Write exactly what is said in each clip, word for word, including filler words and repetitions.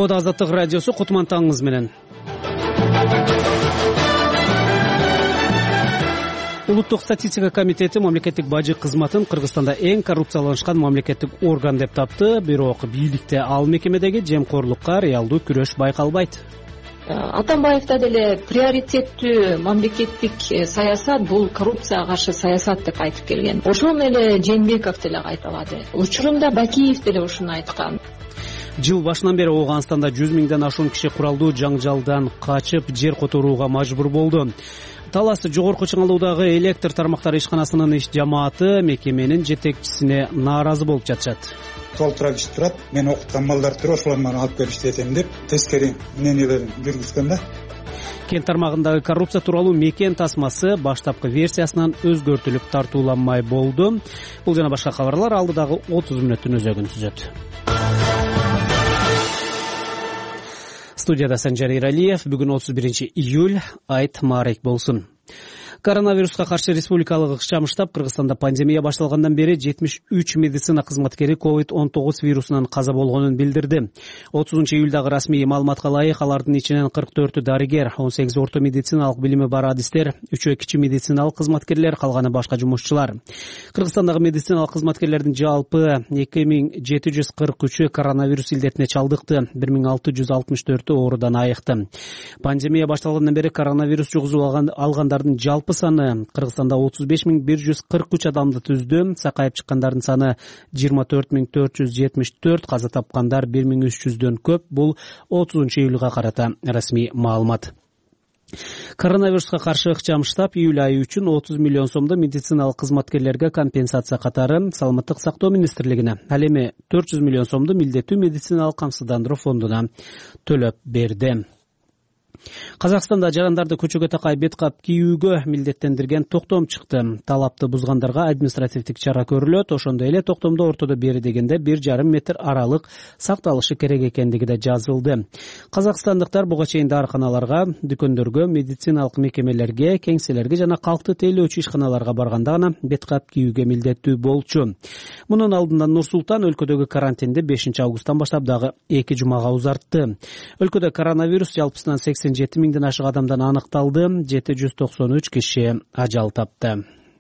Жогоруда Азаттык радиосу, кутман таңыңыз менен. Улуттук статистика комитети мамлекеттик бажы кызматын Кыргызстанда эң коррупцияланышкан мамлекеттик орган деп тапты. Бирок бийликте ал мекемедеги жемкорлукка реалдуу күрөш байкалбайт. Атамбаевда деле приоритеттүү мамлекеттик саясат бул коррупцияга каршы саясат деп айтып келген. Ошону эле Жээнбеков деле кайталады. Учурунда Бакиев деле ушуну айткан. Жыл башынан бери Ооганстанда жүз миңден ашуун киши куралдуу жаңжалдан качып жер которууга мажбур болду. Талас жогорку чыңалуудагы электр тармактары ишканасынын иш жамааты мекеменин жетекчисине нааразы болуп жатышат. Толтура киши турат, мен окуткан балдар туруп ошолор мага алып берип иштетем деп тескери мнениелерин жүргүзгөн да. Кент тармагындагы коррупция тууралуу мекен тасмасы баштапкы версиясынан өзгөртүлүп тартууланмай болду. Бул жана башка кабарлар алдыдагы отуз мүнөттүн өзөгүн түзөт. Студияда Санжар Иралиев. Бүгүн отуз биринчи июль, айт маарек болсун. Коронавируска каршы республикалык ыкчам штаб Кыргызстанда пандемия башталгандан бери жетимиш үч медицина кызматкери ковид он тогуз вирусунан каза болгонун билдирди. отузунчу июлдагы расмий маалыматка ылайык алардын ичинен кырк төртү дарыгер, он сегизи орто медициналык билими бар адистер, үчөө кичи медициналык кызматкерлер, калганы башка жумушчулар. Кыргызстандагы медициналык кызматкерлердин жалпы эки миң жети жүз кырк үчү коронавирус илдетине чалдыкты, бир миң алты жүз алтымыш төртү оорудан айыкты. Пандемия башталгандан бери коронавирус жугузуп алгандардын жалпы саны Кыргызстанда отуз беш миң бир жүз кырк үч адамды түздү. Сакайып чыккандардын саны жыйырма төрт миң төрт жүз жетимиш төрт, каза тапкандар бир миң үч жүздөн көп. Бул отузунчу июлга карата расмий маалымат. Коронавируска каршы ыкчам штаб июль айы үчүн отуз миллион сомдо медициналык кызматкерлерге компенсация катары Саламаттык сактоо министрлигине, ал эми төрт жүз миллион сомду милдеттүү медициналык камсыздандыруу фондуна төлөп берди. Казакстанда жарандарды көчөгө такай бет кап кийүүгө милдеттендирген токтом чыкты. Талапты бузгандарга административдик чара көрүлөт. Ошондой эле токтомдо ортодо бери дегенде бир жарым метр аралык сакталышы керек экендиги да жазылды. Казакстандыктар буга чейин дарыканаларга, дүкөндөргө, медициналык мекемелерге, кеңселерге жана калкты тейлөөчү ишканаларга барганда гана бет кап кийүүгө милдеттүү болчу. Мунун алдында Нур Султан өлкөдөгү карантинди бешинчи августтан баштап дагы эки жумага узартты. Өлкөдө коронавирус жалпысынан сексен жети миңден ашык адамдан аныкталды, жети жүз токсон үч киши ажал тапты.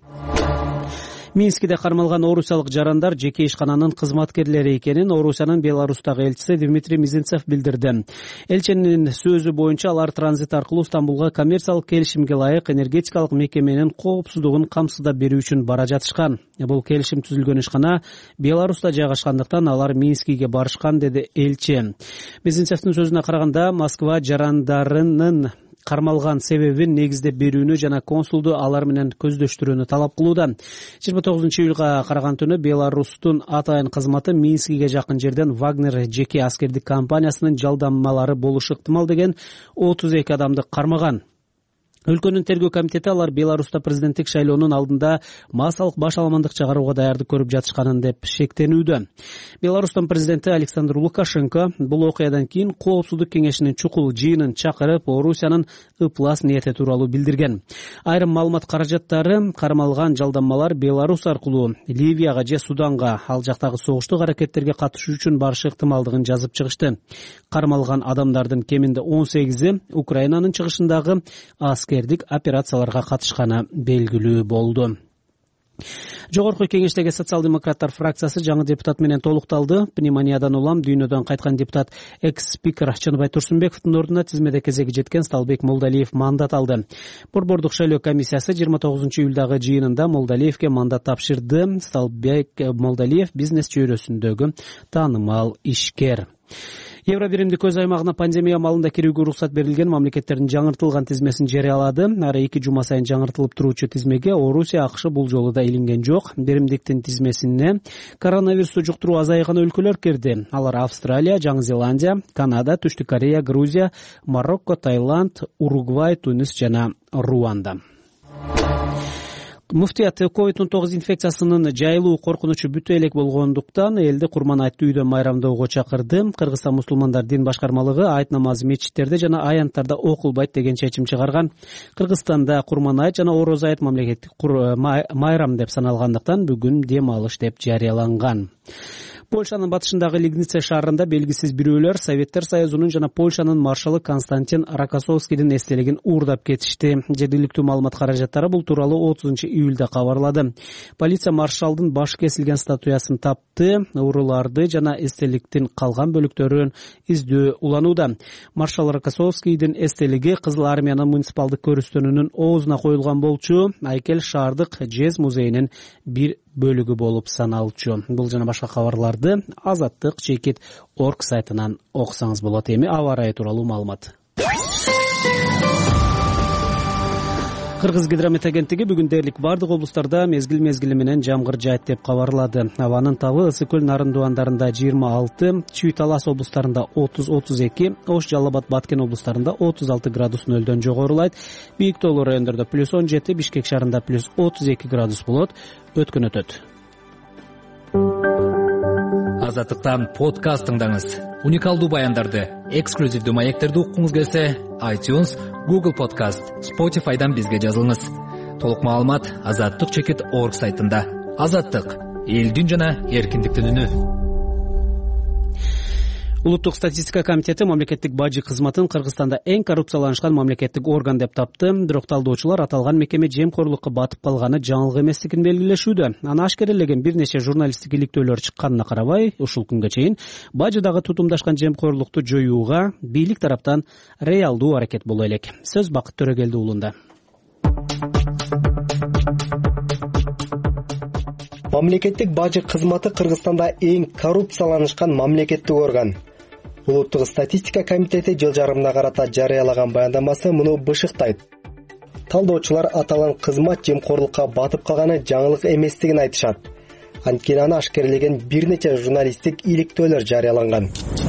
Минскиде кармалган орусиялык жарандар жеке ишкананын кызматкерлери экенин Орусиянын Беларустагы элчиси Дмитрий Мизинцев билдирди. Элчинин сөзү боюнча алар транзит аркылуу Стамбулга коммерциялык келишимге ылайык энергетикалык мекеменин коопсуздугун камсыздап берүү үчүн бара жатышкан. Бул келишим түзүлгөн ишкана Беларуста жайгашкандыктан алар Минскиге барышкан, деди элчи. Мизинцевдин сөзүнө караганда, Москва жарандарынын кармалган себебин негиздеп берүүнү жана консулду алар менен көздөштүрүүнү талап кылууда. жыйырма тогузунчу июлга караган түнү Беларустун атайын кызматы Минскиге жакын жерден Вагнер жеке аскердик компаниясынын жалданмалары болушу ыктымал деген отуз эки адамды кармаган. Өлкөнүн тергөө комитети алар Беларуста президенттик шайлоонун алдында массалык баш аламандык чыгарууга даярдык көрүп жатышканын деп шектенүүдө. Беларустун президенти Александр Лукашенко бул окуядан кийин Коопсуздук кеңешинин чукул жыйынын чакырып, Орусиянын ыплас ниети тууралуу билдирген. Айрым маалымат каражаттары кармалган жалданмалар Беларус аркылуу Ливияга же Суданга, ал жактагы согуштук аракеттерге катышуу үчүн барышы ыктымалдыгын жазып чыгышты. Кармалган адамдардын кеминде он сегизи Украинанын чыгышындагы аскер операцияларга катышканы белгилүү болду. Жогорку кеңештеги социал-демократтар фракциясы жаңы депутат менен толукталды. Пневмониядан улам дүйнөдөн кайткан депутат экс-спикер Чыныбай Турсунбековдун ордуна тизмеде кезеги жеткен Сталбек Молдалиев мандат алды. Борбордук шайлоо комиссиясы жыйырма тогузунчу июлдагы жыйынында Молдалиевке мандат тапшырды. Сталбек Молдалиев бизнес чөйрөсүндөгү таанымал ишкер. Евробиримдик көз аймагына пандемия маалында кирүүгө уруксат берилген мамлекеттердин жаңыртылган тизмесин жарыялады. Ары эки жума сайын жаңыртылып туруучу тизмеге Орусия, АКШ бул жолу да илинген жок. Биримдиктин тизмесине коронавирусту жуктуруу азайган өлкөлөр кирди. Алар Австралия, Жаңы Зеландия, Канада, Түштүк Корея, Грузия, Марокко, Таиланд, Уругвай, Тунис жана Руанда. Муфтият ковид он тогуз инфекциясынын жайылуу коркунучу бүтө элек болгондуктан элди Курман-айтты үйдөн майрамдоого чакырды. Кыргызстан мусулмандар дин башкармалыгы айт намазы мечиттерде жана аянттарда окулбайт деген чечим чыгарган. Кыргызстанда Курман-айт жана Орозо айт мамлекеттик майрам деп саналгандыктан бүгүн дем алыш деп жарыяланган. Польшанын батышындагы Лигнице шаарында белгисиз бирөөлөр Советтер Союзунун жана Польшанын маршалы Константин Рокоссовскийдин эстелигин уурдап кетишти. Жергиликтүү маалымат каражаттары бул тууралуу отузунчу июлда кабарлады. Полиция маршалдын башы кесилген статуясын тапты, ууруларды жана эстеликтин калган бөлүктөрүн издөө уланууда. Маршал Рокоссовскийдин эстелиги Кызыл Армиянын муниципалдык көрүстөнүнүн оозуна коюлган болчу. Айкел шаардык жез музейинин бир бөлүгү болуп саналчу. Бул жана башка кабарларды Азаттык чекит точка орг сайтынан окусаңыз болот. Эми аба ырайы тууралуу маалымат. Кыргыз гидромет агенттиги бүгүн дээрлик бардык облустарда мезгил мезгили менен жамгыр жаайт деп кабарлады. Абанын табы Ысык көл Нарын Дубандарында жыйырма алты, Чүй Талас облустарында отуз отуз эки, Ош Жалал Абад Баткен облустарында отуз алты градус нөлдөн жогорулайт. Бийик тоолуу райондордо плюс он жети, Бишкек шаарында плюс отуз эки градус болот. Өткөн өтөт. Азаттыктан подкаст тыңдаңыз. Уникалдуу баяндарды, эксклюзивдүү маектерди уккуңуз келсе, iTunes, Google Podcast, Spotify'дан бизге жазылыңыз. Толук маалымат азаттык чекит точка орг сайтында. Азаттык — элдин жана эркиндиктин үнү. Улуттук статистика комитети мамлекеттик бажы кызматын Кыргызстанда эң коррупцияланышкан мамлекеттик орган деп тапты. Бирок талдоочулар аталган мекеме жемкорлукка батып калганы жаңылык эместигин белгилешүүдө. Аны ашкерелеген бир нече журналисттик иликтөөлөр чыкканына карабай, ушул күнгө чейин бажыдагы тутумдашкан жемкорлукту жоюуга бийлик тараптан реалдуу аракет боло элек. Сөз Бакыт Төрөгелди уулунда. Мамлекеттик бажы кызматы Кыргызстанда эң коррупцияланышкан мамлекеттик орган. Улуттук статистика комитети жыл жарымына карата жарыялаган баяндамасы муну бышыктайт. Талдоочулар аталган кызмат жемкорлукка батып калганы жаңылык эместигин айтышат. Анткени аны ашкерлеген бир нече журналисттик иликтөөлөр жарыяланган.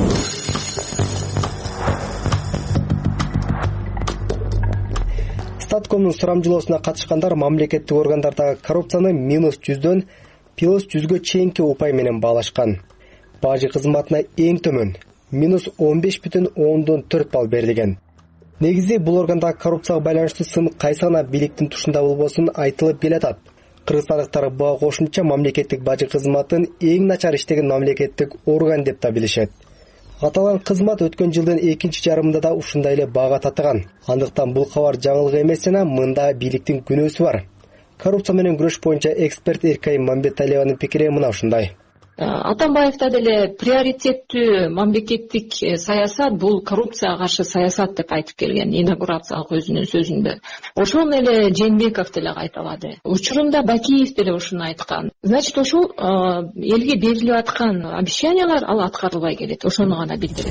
Статкомдун сурамжылоосуна катышкандар мамлекеттик органдардагы коррупцияны минус жүздөн плюс жүзгө чейинки упай менен баалашкан. Бажы кызматына эң төмөн минус он беш бүтүн ондон төрт балл берилген. Негизи бул органдагы коррупцияга байланыштуу сын кайсы гана бийликтин тушунда болбосун айтылып келатат. Кыргызстандыктар буга кошумча мамлекеттик бажы кызматын эң начар иштеген мамлекеттик орган деп да билишет. Аталган кызмат өткөн жылдын экинчи жарымында да ушундай эле баага татыган. Андыктан бул кабар жаңылык эмес жана мында бийликтин күнөөсү бар. Коррупция менен күрөш боюнча эксперт Эркай Мамбеталиеванын пикири мына ушундай. Атамбаевда деле приоритеттүү мамлекеттик саясат бул коррупцияга каршы саясат деп айтып келген инаугурациялык өзүнүн сөзүндө. Ошону эле Жээнбеков деле кайталады. Учурунда Бакиев деле ушуну айткан. Значит, ошол элге берилип аткан обещаниялар ал аткарылбай келет. Ошону гана билдирет.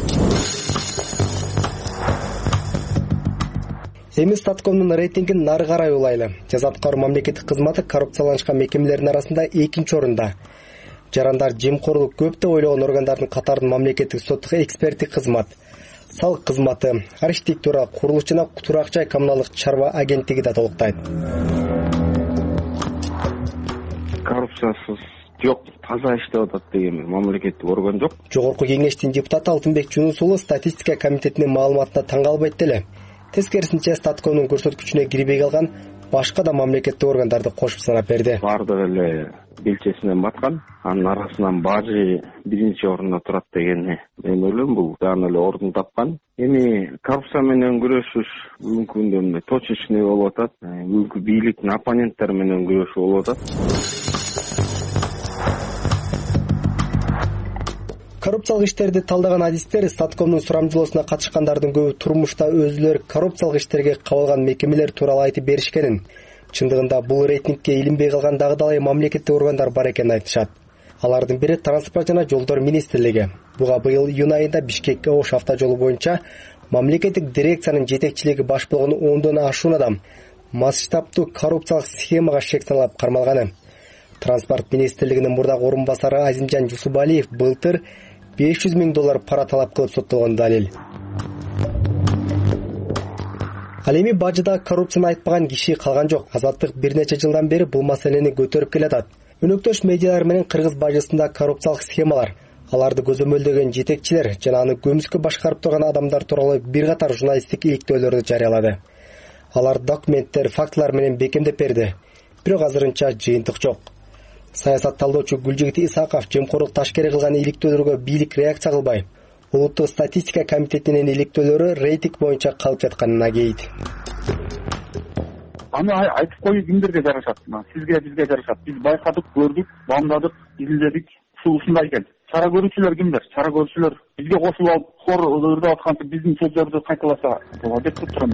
Эми Статкомдун рейтингин нары карай улайлы. Жаза аткаруу мамлекеттик кызматы коррупцияланышкан мекемелердин арасында экинчи орунда. Жарандар жемкорлук көп деп ойлогон органдардын катарын мамлекеттик соттук эксперттик кызмат, салык кызматы, архитектура, курулуш жана турак жай коммуналдык чарба агенттиги да толуктайт. Коррупциясыз жок, таза иштеп атат деген мамлекеттик орган жок. Жогорку кеңештин депутаты Алтынбек Жунус уулу статистика комитетинин маалыматына таң калбайт деле. Тескерисинче Статкомдун көрсөткүчүнө кирбей калган башка да мамлекеттик органдарды кошуп санап берди. Бардыгы эле белчесинен баткан, анын арасынан бажы биринчи орунда турат дегени мен ойлойм, бул дагы эле ордун тапкан. Эми коррупция менен күрөшүш бүгүнкү күндө эмне точечный болуп атат, бүгүнкү бийликтин оппоненттери менен күрөшүү болуп атат. Коррупциялык иштерди талдаган адистер Статкомдун сурамжылоосуна катышкандардын көбү турмушта өзүлөр коррупциялык иштерге кабылган мекемелер тууралуу айтып беришкенин, чындыгында бул рейтингке илинбей калган дагы далай мамлекеттик органдар бар экенин айтышат. Алардын бири Транспорт жана жолдор министрлиги. Буга быйыл июнь айында Бишкекке Ош автожолу боюнча мамлекеттик дирекциянын жетекчилиги баш болгон ондон ашуун адам масштабтуу коррупциялык схемага шек салып кармалганы. Транспорт министрлигинин мурдагы орун басары Азимжан Жусубалиев былтыр беш жүз миң доллар пара талап кылып соттолгон далил. Ал эми бажыда коррупцияны айтпаган киши калган жок. Азаттык бир нече жылдан бери бул маселени көтөрүп келатат. Өнөктөш медиалар менен кыргыз бажысында коррупциялык схемалар, аларды көзөмөлдөгөн жетекчилер жана аны көмүскө башкарып турган адамдар тууралуу бир катар журналисттик иликтөөлөрдү жарыялады. Алар документтер, фактылар менен бекемдеп берди. Бирок азырынча жыйынтык жок. Саясатталдоочу Гүлжигит Исаков жемкорлук ташкери кылган иликтөөлөргө бийлик реакция кылбай, улуттук статистика комитетинин иликтөөлөрү рейтинг боюнча калып жатканын агейт. Аны айтып коюу кимдерге жарашат? Сизге, бизге жарашат. Биз байкадык, көрдүк, баамдадык, изилдедик. Ушундай экен. Чара көрүүчүлөр кимдер? Чара көрүүчүлөр бизге кошулуп алып, хор ырдап атканча биздин сөздөрдү кайталаса болот деп турам.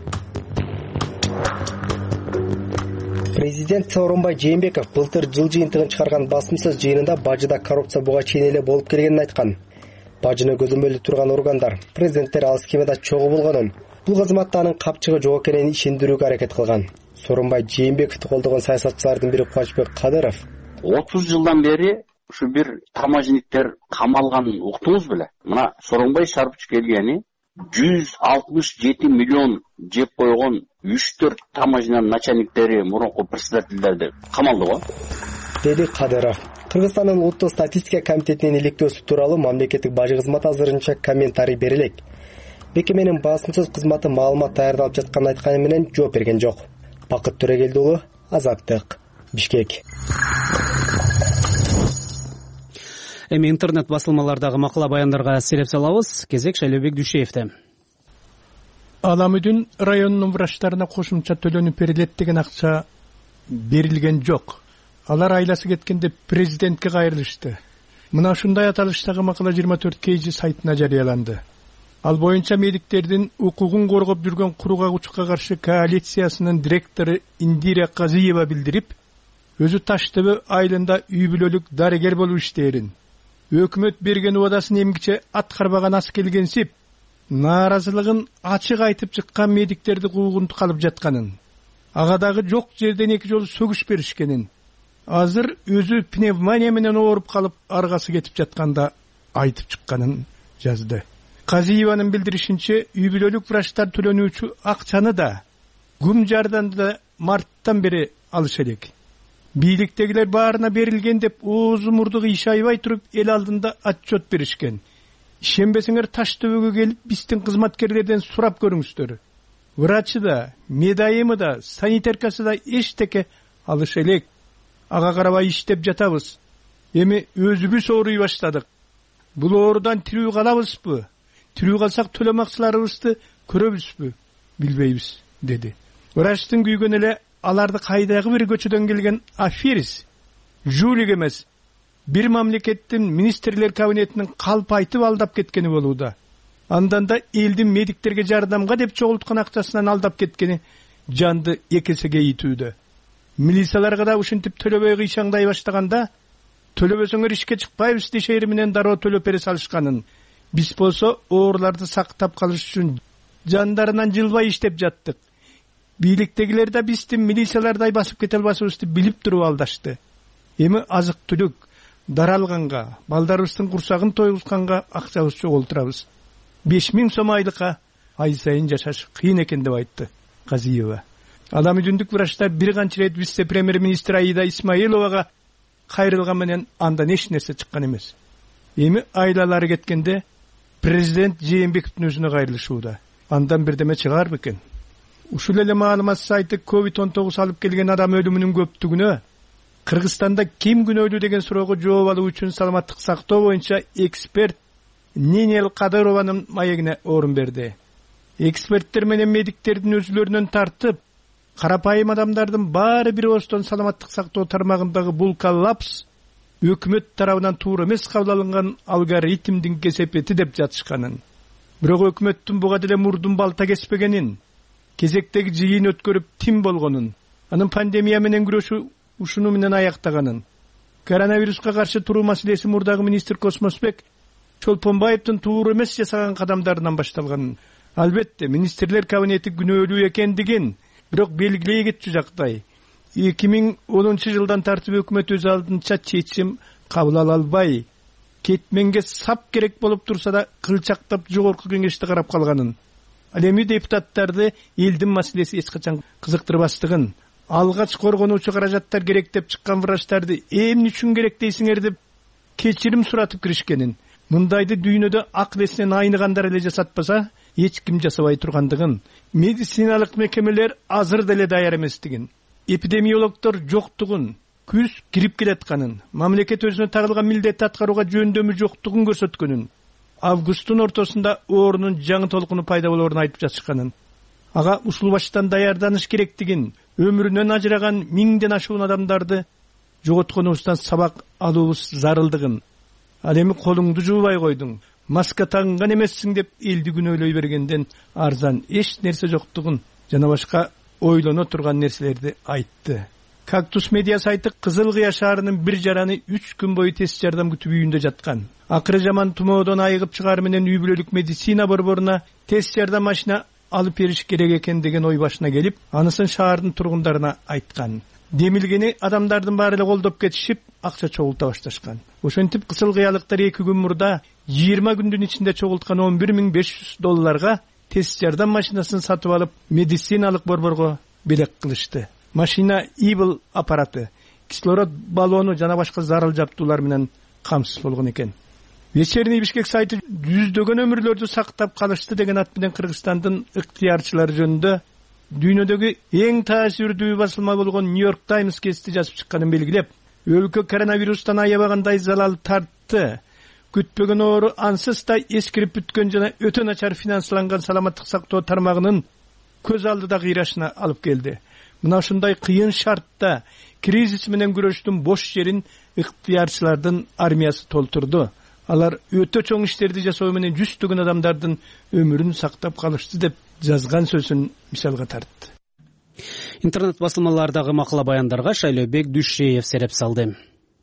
Президент Сооронбай Жээнбеков былтыр жыл жыйынтыгын чыгарган басымсыз жыйынында бажыда коррупция буга чейин эле болуп келгенин айткан. Бажыны көзөмөлдү турган органдар, президенттер ал схемада чогуу болгонун, бул кызматта анын капчыгы жок экенин ишендирүүгө аракет кылган. Сооронбай Жээнбековду колдогон саясатчылардын бири Кубанычбек Кадыров отуз жылдан бери ушу бир тамажниктер камалганын уктуңуз беле? Мына Сооронбай Шарпович келгени жүз алтымыш жети миллион жеп койгон үч төрт тамажнанын начальниктери, мурунку председательдерди камалды го, деди Кадыров. Кыргызстандын улуттук статистика комитетинин иликтөөсү тууралуу мамлекеттик бажы кызматы азырынча комментарий бере элек. Бекеменин басымсыз кызматы маалымат даярдалып жатканын айтканы менен жооп берген жок. Бакыт Төрөгелди уулу, Азаттык, Бишкек. Эми интернет басылмалардагы макала баяндарга сереп салабыз. Кезек Шайлообек Дүйшеевде. Аламүдүн районунун врачтарына кошумча төлөнүп берилет деген акча берилген жок. Алар айласы кеткенде президентке кайрылышты. Мына ушундай аталыштагы макала жыйырма төрт кей жи сайтына жарыяланды. Ал боюнча медиктердин укугун коргоп жүргөн куру кагуучка каршы коалициясынын директору Индира Казиева билдирип, өзү Таш Төбө айылында үй бүлөлүк дарыгер болуп иштээрин, өкмөт берген убадасын эмгиче аткарбаган ас келгенсип, нааразылыгын ачык айтып чыккан медиктерди куугунтук алып жатканын, ага дагы жок жерден эки жолу сөгүш беришкенин, азыр өзү пневмония менен ооруп калып аргасы кетип жатканда айтып чыкканын жазды. Казиеванын билдиришинче, үй бүлөлүк врачтар төлөнүүчү акчаны да Гүм жарданды да марттан бери алыш элек. Бийликтегилер баарына берилген деп оозу мурдугу иш айбай туруп эл алдында отчет беришкен. Ишенбесеңер Таш Төбөгө келип биздин кызматкерлерден сурап көрүңүздөр. Врачы да, медайымы да, санитаркасы да эчтеке алыш элек. Ага карабай иштеп жатабыз. Эми өзүбүз ооруй баштадык. Бул оорудан тирүү калабызбы? Тирүү калсак төлөмакчыларыбызды көрөбүзбү? Билбейбиз, деди. Врачтын күйгөн эле аларды кайдагы бир көчөдөн келген аферист, жулик эмес, бир мамлекеттин министрлер кабинетинин калп айтып алдап кеткени болууда. Андан да элдин медиктерге жардамга деп чогулткан акчасынан алдап кеткени жанды экесеге ийитүүдө. Милицияларга да ушинтип төлөбөй кыйшаңдай баштаганда, төлөбөсөңөр ишке чыкпайбыз дешери менен дароо төлөп бере салышканын, биз болсо ооруларды сактап калыш үчүн жандарынан жылбай иштеп жаттык. Бийликтегилер да биздин милициялардай басып кете албасыбызды билип туруп алдашты. Эми азык түлүк даралганга, балдарыбыздын курсагын тойгузганга акчабыз чогултурабыз. беш миң сом айлыкка ай сайын жашаш кыйын экен деп айтты Казиева. Аламүдүндүк врачтар бир канча рет вице-премьер-министр Аида Исмаиловага кайрылган менен андан эч нерсе чыккан эмес. Эми айлалары кеткенде президент Жээнбековдун өзүнө кайрылышууда. Андан бирдеме чыгар бекен? Ушул эле маалымат сайты ковид он тогуз алып келген адам өлүмүнүн көптүгүнө Кыргызстанда ким күнөөлүү деген суроого жооп алуу үчүн саламаттык сактоо боюнча эксперт Нинел Кадырованын маегине орун берди. Эксперттер менен медиктердин өзүлөрүнөн тартып, карапайым адамдардын баары бир оостон саламаттык сактоо тармагындагы бул коллапс өкмөт тарабынан туура эмес кабыл алынган алгоритмдин кесепети деп жатышканын. Бирок өкмөттүн буга деле мурдун балта кеспегенин, кезектеги жыйын өткөрүп тим болгонун, анын пандемия менен күрөшүү ушуну менен аяктаганын, коронавируска каршы туруу маселеси мурдагы министр Космосбек Чолпонбаевдин туура эмес жасаган кадамдарынан башталганын, албетте министрлер кабинети күнөөлүү экендигин, бирок белгилей кетчү жактай эки миң онунчу жылдан тартып өкмөт өз алдынча чечим кабыл ала албай, кетменге сап керек болуп турса да кылчактап жогорку кеңеште карап калганын, ал эми депутаттарды элдин маселеси эч качан кызыктырбастыгын, алгач коргонуучу каражаттар керек деп чыккан врачтарды эмне үчүн керек дейсиңер деп кечирим суратып киришкенин, мындайды дүйнөдө акыл эсинен айныгандар эле жасатпаса эч ким жасабай тургандыгын, медициналык мекемелер азыр деле даяр эместигин, эпидемиологдор жоктугун, күз кирип келатканын, мамлекет өзүнө тагылган милдетти аткарууга жөндөмү жоктугун көрсөткөнүн, августтун ортосунда оорунун жаңы толкуну пайда болоорун айтып жатышканын, ага ушул баштан даярданыш керектигин, өмүрүнөн ажыраган миңден ашуун адамдарды жоготконубуздан сабак алуубуз зарылдыгын, ал эми колуңду жуубай койдуң, маска тагынган эмессиң деп элди күнөөлөй бергенден арзан эч нерсе жоктугун жана башка ойлоно турган нерселерди айтты. Кактус медиа сайты Кызыл Кыя шаарынын бир жараны үч күн бою тест жардам күтүп үйүндө жаткан. Акыры жаман тумоодон айыгып чыгаар менен үй бүлөлүк медицина борборуна тест жардам машина алып бериш керек экен деген ой башына келип, анысын шаардын тургундарына айткан. Демилгени адамдардын баары эле колдоп кетишип, акча чогулта башташкан. Ошентип Кызыл Кыялыктар эки күн мурда жыйырма күндүн ичинде чогулткан он бир миң беш жүз долларга тест жардам машинасын сатып алып, медициналык борборго белек кылышты. Машина ибл аппараты, кислород баллону жана башка зарыл жабдуулар менен камсыз болгон экен. Вечерний Бишкек сайты жүздөгөн өмүрлөрдү сактап калышты деген ат менен Кыргызстандын ыктыярчылары жөнүндө дүйнөдөгү эң таасирдүү басылма болгон Нью-Йорк Таймс гезити жазып чыкканын белгилеп, өлкө коронавирустан аябагандай залал тартты. Күтпөгөн оору ансыз да эскирип бүткөн жана өтө начар финансланган саламаттык сактоо тармагынын көз алдыда кыйрашына алып келди. Мына ушундай кыйын шартта кризис менен күрөштүн бош жерин ыктыярчылардын армиясы толтурду. Алар өтө чоң иштерди жасоо менен жүздөгөн адамдардын өмүрүн сактап калышты деп жазган сөзүн мисалга тартты. Интернет басылмалардагы макала баяндарга Шайлообек Дүйшеев сереп салды.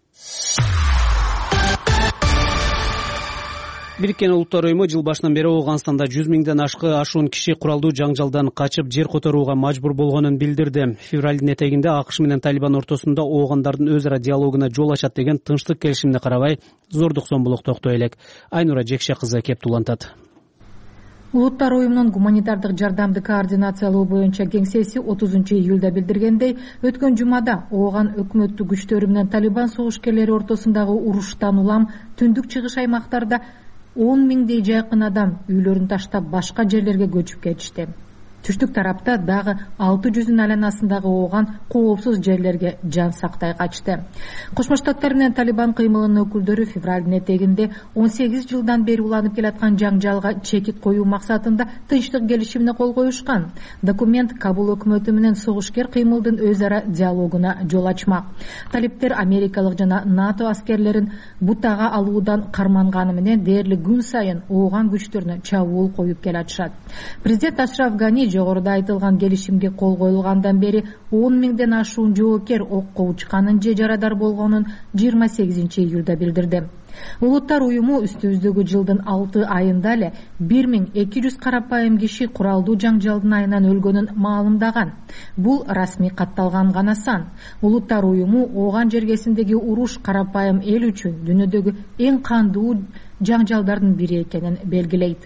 Бириккен Улуттар уюму жыл башынан бери Ооганстанда жүз миңден ашкы ашуун киши куралдуу жаңжалдан качып жер которууга мажбур болгонун билдирди. Февралдын этегинде АКШ менен Талибан ортосунда оогандардын өз ара диалогуна жол ачат деген тынчтык келишимине карабай зордук сомбулук токтой элек. Айнура Жекше кызы кеп тулантат. Улуттар уюмунун гуманитардык жардамды координациялоо боюнча кеңсеси отузунчу июлда билдиргендей, өткөн жумада Ооган өкмөттүк күчтөрү менен Талибан согушкерлери ортосундагы уруштан улам түндүк чыгыш аймактарда он миңдей жакын адам үйлөрүн таштап башка жерлерге көчүп кетишти. Түштүк тарапта дагы алты жүздүн айланасындагы Ооган коопсуз жерлерге жан сактай качты. Кошмо Штаттар менен Талибан кыймылынын өкүлдөрү февралдын этегинде он сегиз жылдан бери уланып келаткан жаңжалга чекит коюу максатында тынчтык келишимине кол коюшкан. Документ Кабул өкмөтү менен согушкер кыймылдын өз ара диалогуна жол ачмак. Талиптер америкалык жана НАТО аскерлерин бутага алуудан карманганы менен дээрлик күн сайын Ооган күчтөрүнө чабуул коюп келатышат. Президент Ашраф Гани жогоруда айтылган келишимге кол коюлгандан бери он миңден ашуун жоокер окко учканын же жарадар болгонун жыйырма сегизинчи июлда билдирди. Улуттар уюму үстүбүздөгү жылдын алты айында эле бир миң эки жүз карапайым киши куралдуу жаңжалдын айынан өлгөнүн маалымдаган. Бул расмий катталган гана сан. Улуттар уюму Ооган жергесиндеги уруш карапайым эл үчүн дүйнөдөгү эң кандуу жаңжалдардын бири экенин белгилейт.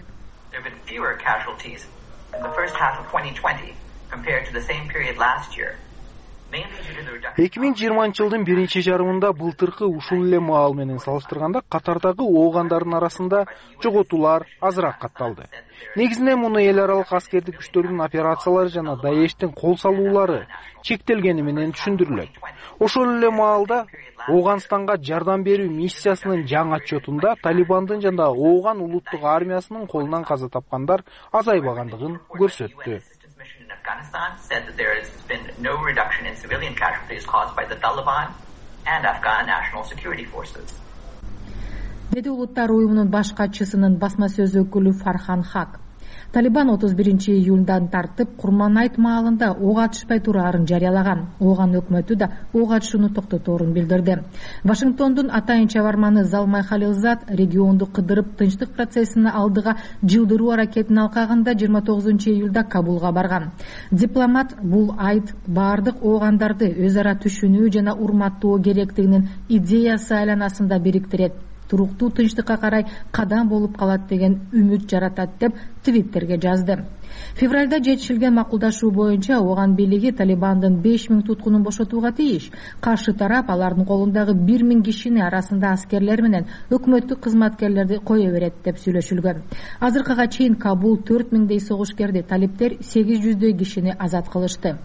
In the first half of twenty twenty compared to the same period last year. эки миң жыйырманчы жылдын биринчи жарымында былтыркы ушул эле маал менен салыштырганда катардагы оогандардын арасында жоготуулар азыраак катталды. Негизинен муну эл аралык аскердик күчтөрдүн операциялары жана Даештин кол салуулары чектелгени менен түшүндүрүлөт. Ошол эле маалда Ооганстанга жардам берүү миссиясынын жаңы отчетунда Талибандын жана Ооган улуттук армиясынын колунан каза тапкандар азайбагандыгын көрсөттү. Afghanistan said that there has been no reduction in civilian casualties caused by the Taliban and Afghan National Security Forces. Деди Улуттар уюмунун баш катчысынын басма сөз өкүлү Фархан Хак. Талибан отуз биринчи июлдан тартып Курманайт маалында ок атышпай тураарын жарыялаган. Ооган өкмөтү да ок атышууну токтоторун билдирди. Вашингтондун атайын чабарманы Залмай Халилзад регионду кыдырып тынчтык процессин алдыга жылдыруу аракетинин алкагында жыйырма тогузунчу июлда Кабулга барган. Дипломат бул айт баардык оогандарды өз ара түшүнүү жана урматтоо керектигинин идеясы айланасында бириктирет. Туруктуу тынчтыкка карай кадам болуп калат деген үмүт жаратат деп Твиттерге жазды. Февралда жетишилген макулдашуу боюнча Ооган бийлиги Талибандын беш миң туткунун бошотууга тийиш. Каршы тарап алардын колундагы бир миң кишини арасында аскерлер менен өкмөттүк кызматкерлерди кое берет деп сүйлөшүлгөн. Азыркыга чейин Кабул төрт миңдей согушкерди, талиптер сегиз жүздөй кишини азат кылышты.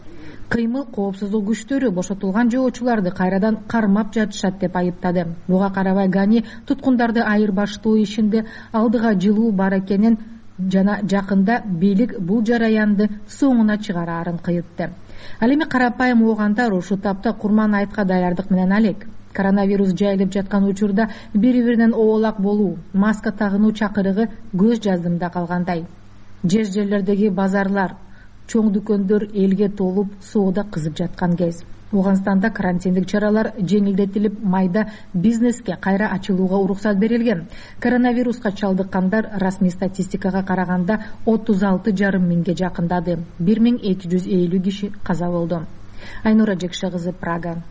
кыймыл коопсуздук күчтөрү бошотулган жоочуларды кайрадан кармап жатышат деп айыптады. Буга карабай Гани туткундарды айырбаштоо ишинде алдыга жылуу бар экенин жана жакында бийлик бул жараянды соңуна чыгараарын кыйытты. Ал эми карапайым оогандар ушул тапта курман айтка даярдык менен алек. Коронавирус жайылып жаткан учурда бири-биринен оолак болуу, маска тагынуу чакырыгы көз жаздымда калгандай. Жер жерлердеги базарлар, чоң дүкөндөр элге толуп, соода кызып жаткан кез. Ооганстанда карантиндик чаралар жеңилдетилип, майда бизнеске кайра ачылууга уруксат берилген. Коронавируска чалдыккандар расмий статистикага караганда отуз алты жарым миңге жакындады. бир миң эки жүз элүү киши каза болду. Айнура Жекше кызы, Прага.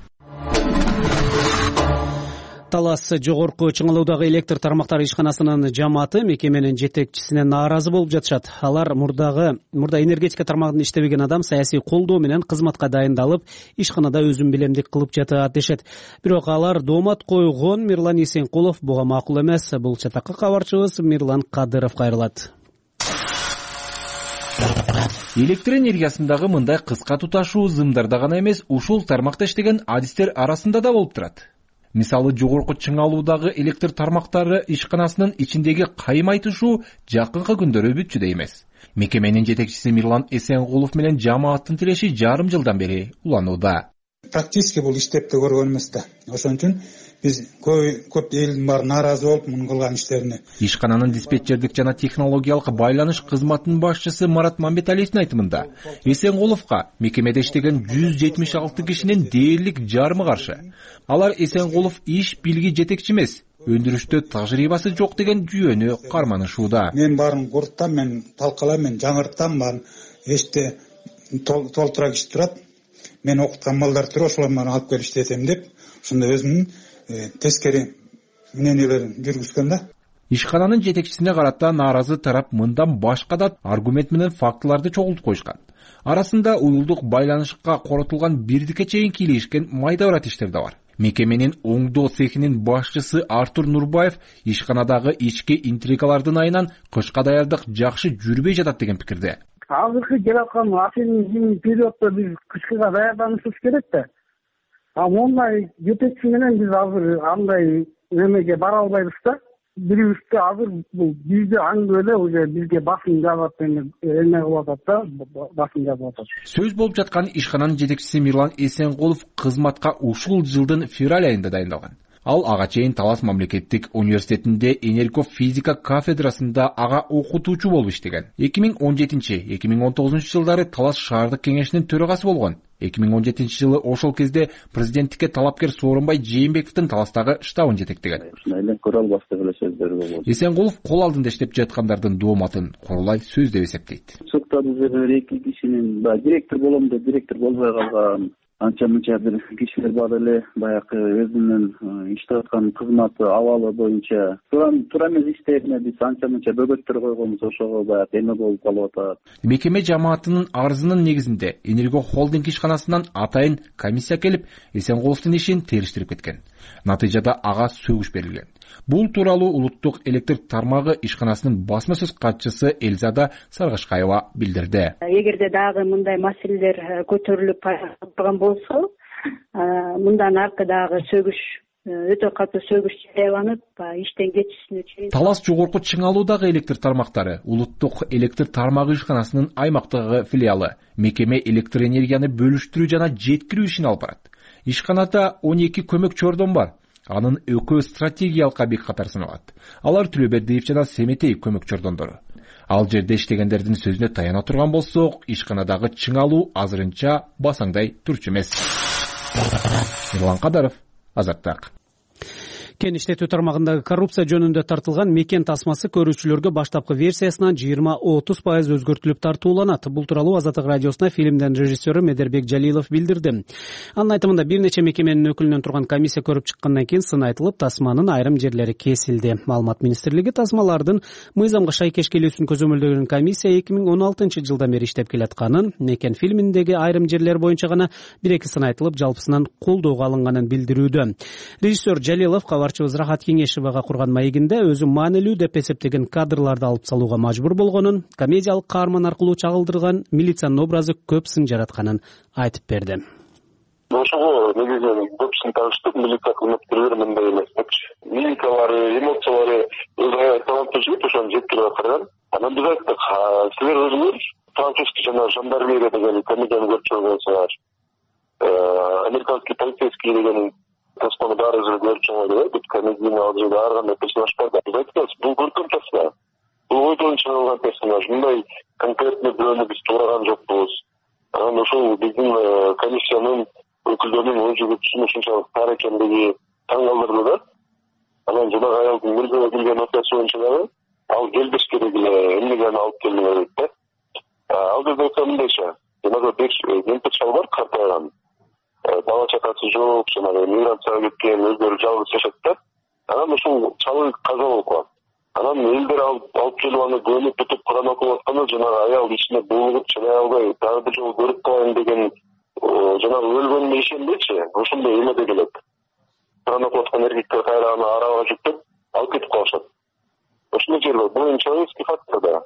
Талас жогорку Чыңалуудагы электр тармактары ишканасынын жамааты мекеменин жетекчисине нааразы болуп жатышат. Алар мурдагы мурда энергетика тармагында иштебеген адам саясий колдоо менен кызматка дайындалып, ишканада өзүн билемдик кылып жатат дешет. Бирок алар доомат койгон Мирлан Эсенкулов буга макул эмес. Бул чатакка кабарчыбыз Мирлан Кадыров кайрылат. Электр энергиясындагы мындай кыска туташуу зымдарда гана эмес, ушул тармакта иштеген адистер арасында да болуп турат. Мисалы, жогорку Чыңалуудагы электр тармактары ишканасынын ичиндеги кайым айтышуу жакынкы күндөрү бүтчүдөй эмес. Мекеменин жетекчиси Мирлан Эсенкулов менен жамааттын тиреши жарым жылдан бери уланууда. Практически бул иштеп да көргөн эмес да. Ошон үчүн биз көп элдин баары нааразы болуп мунун кылган иштерине. Ишкананын диспетчердик жана технологиялык байланыш кызматынын башчысы Марат Мамбеталиевдин айтымында, Эсенкуловго мекемеде иштеген жүз жетимиш алты кишинин дээрлик жарымы каршы. Алар Эсенкулов иш билги жетекчи эмес, өндүрүштө тажрыйбасы жок деген жүйөнү карманышууда. Мен баарын курттам, мен талкалам, мен жаңырттам, баарын эште толтура киши турат. Мен окуткан балдар туруп ошолор менен алып келип иштетем деп, ушундай өзүмдүн тескери мнениелерин жүргүзгөн да. Ишкананын жетекчисине карата нааразы тарап мындан башка да аргумент менен фактыларды чогултуп коюшкан. Арасында уюлдук байланышка коротулган бирдикке чейин кийлешкен майда урат иштер да бар. Мекеменин оңдоо цехинин башчысы Артур Нурбаев ишканадагы ички интригалардын айынан кышка даярдык жакшы жүрбөй жатат деген пикирде. Азыркы келаткан апрель периоддо биз кышкыга даярданышыбыз керек да. А мондай жетекчи менен биз азыр андай немеге бара албайбыз да. Бирибизде азыр бул бизде аңгы эле уже бизге басым жазат эме кылып атат да, басым жазып атат. Сөз болуп жаткан ишкананын жетекчиси Мирлан Эсенкулов кызматка ушул жылдын февраль айында дайындалган. Ал ага чейин Талас мамлекеттик университетинде энергофизика кафедрасында ага окутуучу болуп иштеген. эки миң он жетинчи — эки миң он тогузунчу жылдары Талас шаардык кеңешинин төрагасы болгон. эки миң он жетинчи жылы ошол кезде президенттикке талапкер Сооронбай Жээнбековдун Таластагы штабын жетектеген. Ушундай эле көрө албастык эле сөздөр болду. Эсенкулов кол алдында иштеп жаткандардын дооматын курулай сөз деп эсептейт. Соктодузбер эки кишинин директор болом деп директор болбой калган, анча мынча бир кишилер бар эле, баягы өзүнүн иштеп аткан кызматы абалы боюнча туура эмес иштерине биз анча мынча бөгөттөр койгонбуз, ошого баягы эме болуп калып атат. Мекеме жамаатынын арызынын негизинде Энерго холдинг ишканасынан атайын комиссия келип, Эсенкуловдун ишин териштирип кеткен. Натыйжада ага сөгүш берилген. Бул тууралуу улуттук электр тармагы ишканасынын басма сөз катчысы Элзада Саргашкаева билдирди. Эгерде дагы мындай маселелер көтөрүлүп турган болсо, мындан аркы дагы сөгүш өтө катуу сөгүш жарыяланып, иштен кетишине чейин. Талас жогорку Чыңалуудагы электр тармактары улуттук электр тармагы ишканасынын аймактагы филиалы мекеме электр энергияны бөлүштүрүү жана жеткирүү ишин алып барат. Ишканада он эки көмөк чордон бар. Анын экөө стратегиялык объект катары саналат. Алар Түлөбердиев жана Семетеев көмөк чордондору. Ал жерде иштегендердин сөзүнө таяна турган болсок, ишканадагы чыңалуу азырынча басаңдай турчу эмес. Мирлан Кадыров, Азаттык. Кен иштетүү тармагындагы коррупция жөнүндө тартылган мекен тасмасы көрүүчүлөргө баштапкы версиясынан жыйырма отуз пайыз өзгөртүлүп тартууланат. Бул тууралуу Азаттык радиосуна фильмдин режиссеру Медербек Жалилов билдирди. Анын айтымында бир нече мекеменин өкүлүнөн турган комиссия көрүп чыккандан кийин сын айтылып, тасманын айрым жерлери кесилди. Маалымат министрлиги тасмалардын мыйзамга шайкеш келүүсүн көзөмөлдөгөн комиссия эки миң он алтынчы жылдан бери иштеп келатканын, мекен фильминдеги айрым жерлер боюнча гана бир эки сын айтылып, жалпысынан колдоого алынганын билдирүүдө. Режиссер Жалилов кабар кабарчыбыз Рахат Кеңешевага курган маегинде өзү маанилүү деп эсептеген кадрларды алып салууга мажбур болгонун, комедиялык каарман аркылуу чагылдырган милициянын образы көп сын жаратканын айтып берди. Ошого негизинен көп сын тагыштык, милиция кызматкерлери мындай эмес депчи. Мимикалары, эмоциялары өз таланттуу жигит ошону жеткирип аткарган. Анан биз айттык, силер өзүңөр французский жана жандармерия деген комедияны көрүп чыгыңар. Американский полицейский деген таспаны баары өзү көрүп чыгыңар деп комедийный ал жерде ар кандай персонаж бар да. Биз айттык, бул көркөм тасма. Бул ойдон чыгарылган персонаж. Мындай конкретный бирөөнү биз туураган жокпуз. Анан ошол биздин комиссиянын өкүлдөрүнүн ой жүгүртүүсүн ушунчалык тар экендиги таң калтырды да. Анан жанагы аялдын милдеге келген окуясы боюнча дагы ал келбеш керек эле, эмнеге аны алып келдиңер дейт да. Ал жерде өтө мындайча, жанагы беш кемпир шал бар, картайган, бала чакасы жок, жанагы миграцияга кеткен, өздөрү жалгыз жашат да. Анан ушул чалы каза болуп калат. Анан элдер алып келип аны көмүп бүтүп Куран окуп атканда жанагы аял ичине булугуп чыдай албай, дагы бир жолу көрүп калайын деген жанагы өлгөнүнө ишенбейчи, ошондой эмеде келет. Куран окуп аткан эркектер кайра аны арабага жүктөп алып кетип калышат. Ошондой жер бар. Бул человеческий фактор да.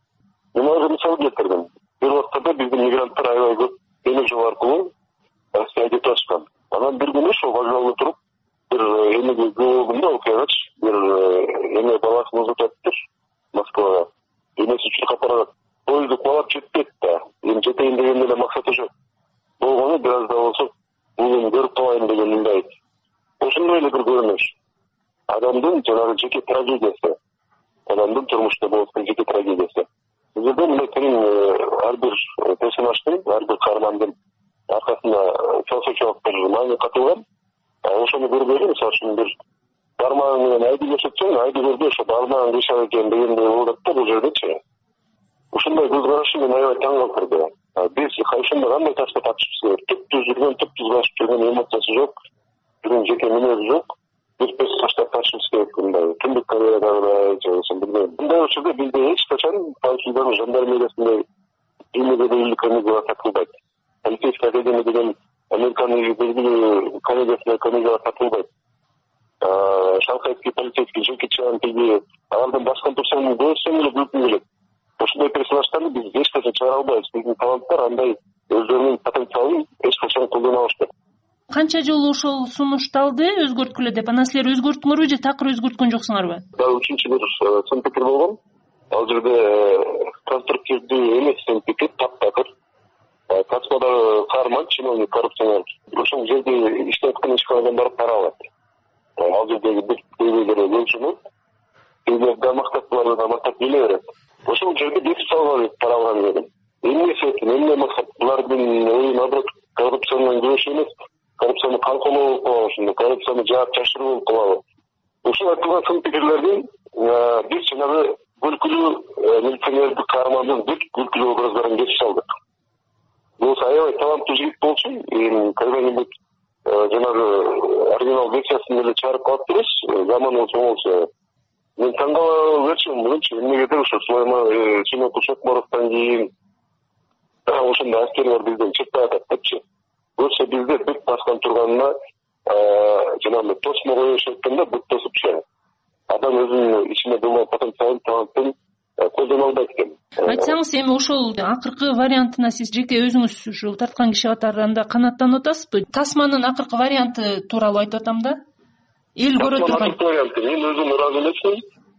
Мен мисал келтирдим. Бир убакта биздин мигранттар аябай көп темир жол аркылуу Россияга кетип атышкан. Анан бир күнү ошол вокзалда туруп, бир эмеге күбө болдум да, окуягачы, бир эме баласын узатып атыптыр Москвага. Эмеси чуркап барат. Поезду кубалап жетпейт да. Эми жетейин деген эле максаты жок. Болгону бир аз да болсо бул көрүп калайын деген мындай. Ошондой эле бир көрүнүш. Адамдын жанагы жеке трагедиясы. Адамдын турмушта болуп аткан жеке трагедиясы. Бул жерде мындай терең ар бир персонаждын, ар бир каармандын аркасында философиялык бир маани катылган. Ошону көргөйдө, мисалы үчүн бир бармагың менен айды көрсөтсөң, айды көрбөй ошо бармагың кыйшак экен дегендей болот да бул жердечи. Ушундай көз карашы мени аябай таң калтырды. Биз ошондо кандай таспа тартышыбыз керек? Түптүз жүргөн, түптүз басып жүргөн, эмоциясы жок, жүргөн жеке мүнөзү жок. Биз персонаждар тартышыбыз керек мындай. Түндүк Кореядагыдай, же болбосо билбейм. Мындай учурда бизде эч качан француздардын жандармериясындай эмеге дейинки комедиялар тартылбайт. Полицейский академия деген Американын белгилүү комедиясына комедиялар тартылбайт. Шанхайский полицейский Джеки Чан тиги алардан баскан турсаң көрсөң эле күлкүң келет. Ошондой персонаждарды биз эч качан чыгара албайбыз. Биздин таланттар андай өздөрүнүн потенциалын эч качан колдоно алышпайт. Канча жолу ошол сунушталды өзгөрткүлө деп, анан силер өзгөрттүңөрбү же такыр өзгөрткөн жоксуңарбы? Дагы үчүнчү бир сын пикир болгон. Ал жерде конструктивдүү эмес сын пикир, таптакыр. Тасмадагы каарман, чиновник, коррупционер. Ошол жерде иштеп аткан ишканадан барып пара алат. Ал жердеги бир көйгөйлөргө өлчөнүп, көйгөйлөрдө мактаптууларды да мактап келе берет. Ошол жерде бекитип салган пара алган жерин. Эмне себеп, эмне максат? Булардын ою наоборот коррупцияны күрөш эмес, коррупцияны калкалоо болуп калабы, ошондо коррупцияны жаап жашыруу болуп калабы. Ушул айтылган сын пикирлердин биз жанагы күлкүлүү милиционердик каармандын бүт күлкүлүү образдарын кесип салдык. Бул аябай таланттуу жигит болчу, эми когда-нибудь жанагы оригинал версиясын эле чыгарып калыптырбыз, заманыбыз оңолсо. Мен таң кала берчүмүн мынча, эмнегедир ошо Сулайман Симон Кучокморовдон кийин ошондой аскерлер бизден чыкпай атат депчи. Көрсө бизде бүт баскан турганына жанагы тосмо коюш айтканда бүт тосупчу. Адам өзүнүн ичинде болгон потенциалын, талантын колдоно албайт экен. Айтсаңыз, эми ошол акыркы вариантына сиз жеке өзүңүз ушул тарткан киши катарында канааттанып атасызбы? Тасманын акыркы варианты тууралуу айтып атам да. Эл көрө турган варианты. Мен өзүм ыраазы эмесмин.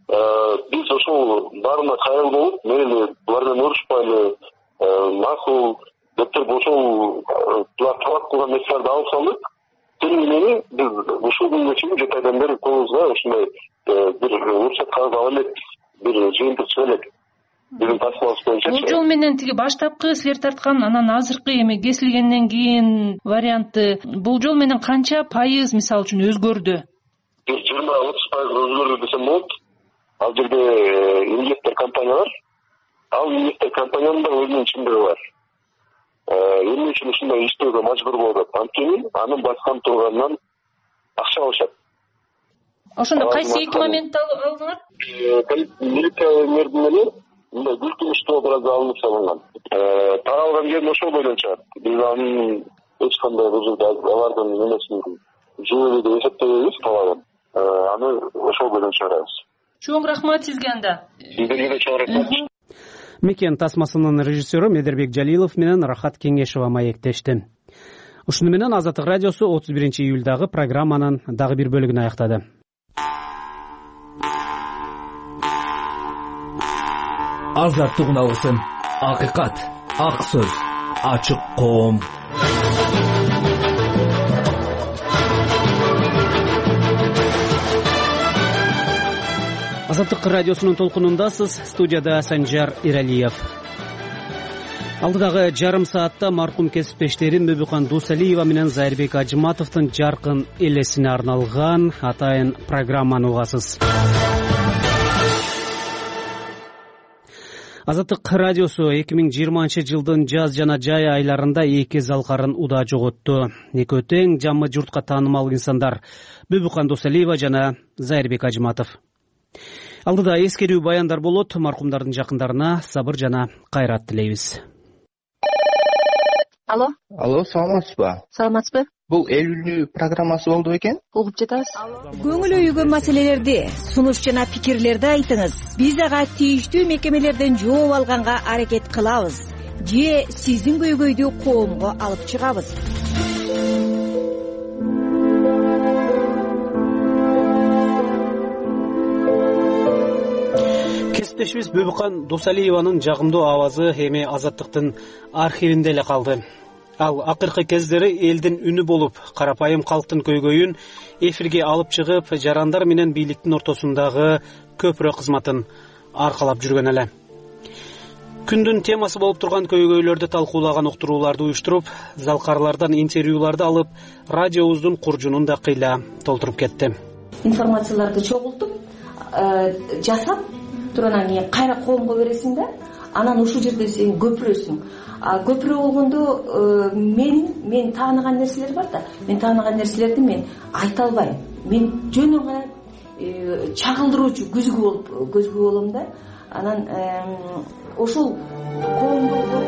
Биз ошол баарына кайрыл болуп, мейли булар менен урушпайлы, макул доктор ошол булар талап кылган нерселерди алып салдык. Тем не менее, биз ушул күнгө чейин жети айдан бери колубузга ушундай бир уруксат кагаз ала элекпиз, бир жыйынтык чыга элек. Биздин тасмабыз боюнча. Бул жол менен тиги баштапкы силер тарткан, анан азыркы эми кесилгенден кийин варианты, бул жол менен канча пайыз мисалы үчүн өзгөрдү? Бир жыйырма отуз пайыз өзгөрдү десем болот. Ал жерде инвестор компаниялар, ал инвестор компаниянын да өзүнүн ичиндеги бар. Эмне үчүн ушундай иштөөгө мажбур болуп атат? Анткени анын баскан турганынан акча алышат. Ошондо кайсы эки моментти алдыңар? Милиционердин менен мындай күлкүнүчтүү образды алынып салынган. Пара алган жерин ошол бойдон чыгат. Биз анын эч кандай бул жерде алардын эмесин жөө деп эсептебейбиз талабын. ошол бойдон чыгарабыз. Чоң рахмат сизге анда. Сиздерге да чоң рахмат. Мекен тасмасынын режиссеру Медербек Жалилов менен Рахат Кеңешова маектешти. Ушуну менен Азаттык радиосу отуз биринчи июлдагы программанын дагы бир бөлүгүн аяктады. Азаттык уналгысын, акыйкат, ак сөз, ачык коом. Азаттык радиосунун толкунундасыз. Студияда Санжар Иралиев. Алдыдагы жарым саатта маркум кесиптештерим Бөбүкан Дусалиева менен Зайырбек Ажыматовдун жаркын элесине арналган атайын программаны угасыз. Азаттык радиосу эки миң жыйырманчы жылдын жаз жана жай айларында эки залкарын удаа жоготту. Экөө тең жамы журтка таанымал инсандар Бөбүкан Дусалиева жана Зайырбек Ажыматов. Алдыда эскерүү баяндар болот. Маркумдардын жакындарына сабыр жана кайрат тилейбиз. Алло. Алло, саламатсызбы? Саламатсызбы? Бул элүүлүү программасы болду бекен? Угуп жатабыз. Көңүл өйгөн маселелерди, сунуш жана пикирлерди айтыңыз. Биз ага тийиштүү мекемелерден жооп алганга аракет кылабыз. Же сиздин көйгөйдү коомго алып чыгабыз. Кесиптешибиз Бөбүкан Дусалиеванын жагымдуу авазы эми Азаттыктын архивинде эле калды. Ал акыркы кездери элдин үнү болуп, карапайым калктын көйгөйүн эфирге алып чыгып, жарандар менен бийликтин ортосундагы көпүрө кызматын аркалап жүргөн эле. Күндүн темасы болуп турган көйгөйлөрдү талкуулаган уктурууларды уюштуруп, залкарлардан интервьюларды алып, радиобуздун куржунун да кыйла толтуруп кетти. Информацияларды чогултуп, жасап туруп анан кийин кайра коомго бересиң да, анан ушул жерде сен көпүрөсүң. А көпүрө болгондо мен мен тааныган нерселер бар да, мен тааныган нерселерди мен айта албайм. Мен жөн гана чагылдыруучу көзгү болуп көзгү болом да. Анан ошол коомдо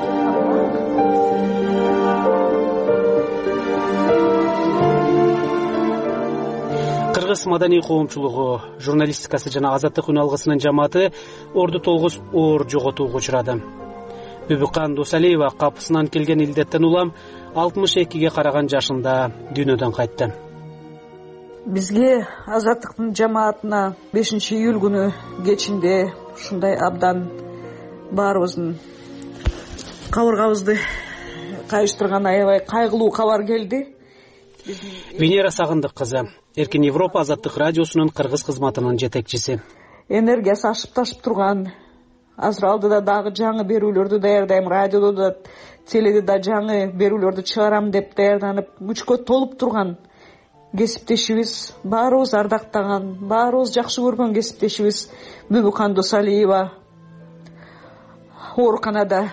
Кыргыз маданий коомчулугу, журналистикасы жана Азаттык үн алгысынын жамааты Орду Толгус оор жоготууга учурады. Бөбүкан Дусалиева капысынан келген илдеттен улам алтымыш экиге караган жашында дүйнөдөн кайтты. Бизге Азаттыктын жамаатына бешинчи июль күнү кечинде ушундай абдан баарыбыздын кабыргабызды кайыштырган аябай кайгылуу кабар келди. Венера Сагындык кызы, Эркин Европа Азаттык радиосунун кыргыз кызматынын жетекчиси. Энергиясы ашып-ташып турган, азыр алдыда дагы жаңы берүүлөрдү даярдайм, радиодо да, теледе да жаңы берүүлөрдү чыгарам деп даярданып, күчкө толуп турган кесиптешибиз, баарыбыз ардактаган, баарыбыз жакшы көргөн кесиптешибиз Бөбүкан Дусалиева ооруканада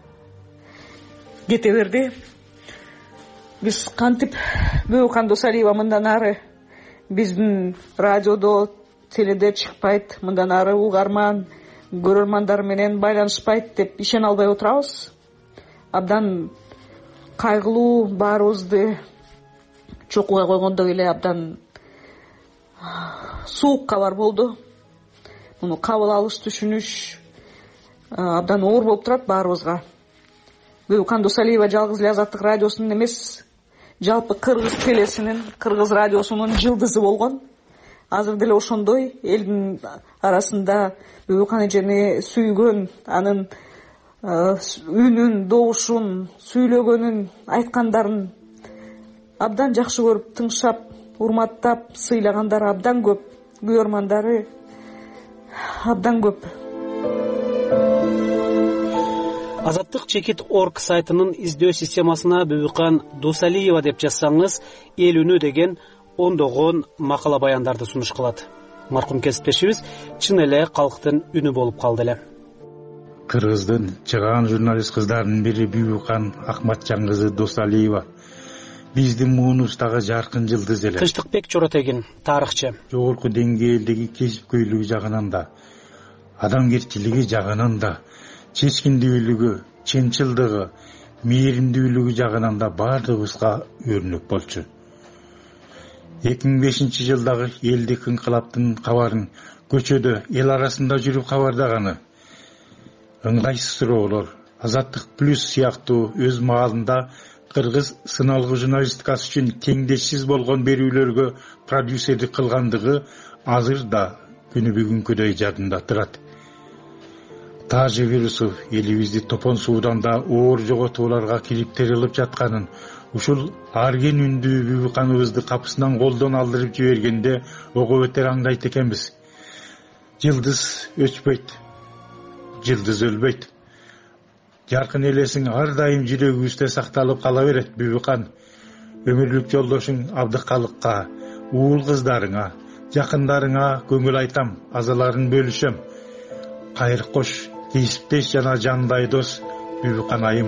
кете берди. Биз кантип Бөбүкан Дусалиева мындан ары биздин радиодо, теледе чыкпайт, мындан ары угарман, көрөрмандар менен байланышпайт деп ишене албай отурабыз. Абдан кайгылуу, баарыбызды чокуга койгондой эле абдан суук кабар болду. Муну кабыл алыш, түшүнүш абдан оор болуп турат баарыбызга. Бөбүкан Дусалиева жалгыз эле Азаттык радиосунун эмес, жалпы кыргыз телесинин, кыргыз радиосунун жылдызы болгон. Азыр деле ошондой элдин арасында Бөбүкан эжени сүйгөн, анын үнүн, добушун, сүйлөгөнүн, айткандарын абдан жакшы көрүп, тыңшап, урматтап, сыйлагандар абдан көп, көрөрмандары абдан көп. Азаттык чекит точка орг сайтынын издөө системасына Бөбүкан Дусалиева деп жазсаңыз, эл үнү деген ондогон макала баяндарды сунуш кылат. Маркум кесиптешибиз чын эле калктын үнү болуп калды эле. Кыргыздын чыган журналист кыздарынын бири Бөбүкан Акматжан кызы Дусалиева биздин муунубуздагы жаркын жылдыз эле. Тынчтыкбек Чоротегин, тарыхчы. Жогорку деңгээлдеги кесипкөйлүгү жагынан да, адамгерчилиги жагынан да, чечкиндүүлүгү, чынчылдыгы, мээримдүүлүгү жагынан да бардыгыбызга өрнөк болчу. эки миң бешинчи жылдагы элдик инкылаптын кабарын көчөдө эл арасында жүрүп кабардаганы ыңгайсыз суроолор Азаттык плюс сыяктуу өз маалында кыргыз сыналгы журналистикасы үчүн теңдешсиз болгон берүүлөргө продюсердик кылгандыгы азыр да күнү бүгүнкүдөй жадында турат. Тажы вирусу элибизди топон суудан да оор жоготууларга кирип терилип жатканын, ушул арген үндүү Бүбүканыбызды капысынан колдон алдырып жибергенде ого бетер аңдайт экенбиз. Жылдыз өчпөйт, жылдыз өлбөйт. Жаркын элесиң ар дайым жүрөгүбүздө сакталып кала берет Бүбүкан. Өмүрлүк жолдошуң Абдыкалыкка, уул кыздарыңа, жакындарыңа көңүл айтам, азаларын бөлүшөм. Кайыр кош, кесиптеш жана жандай дос Бүбүкан айым.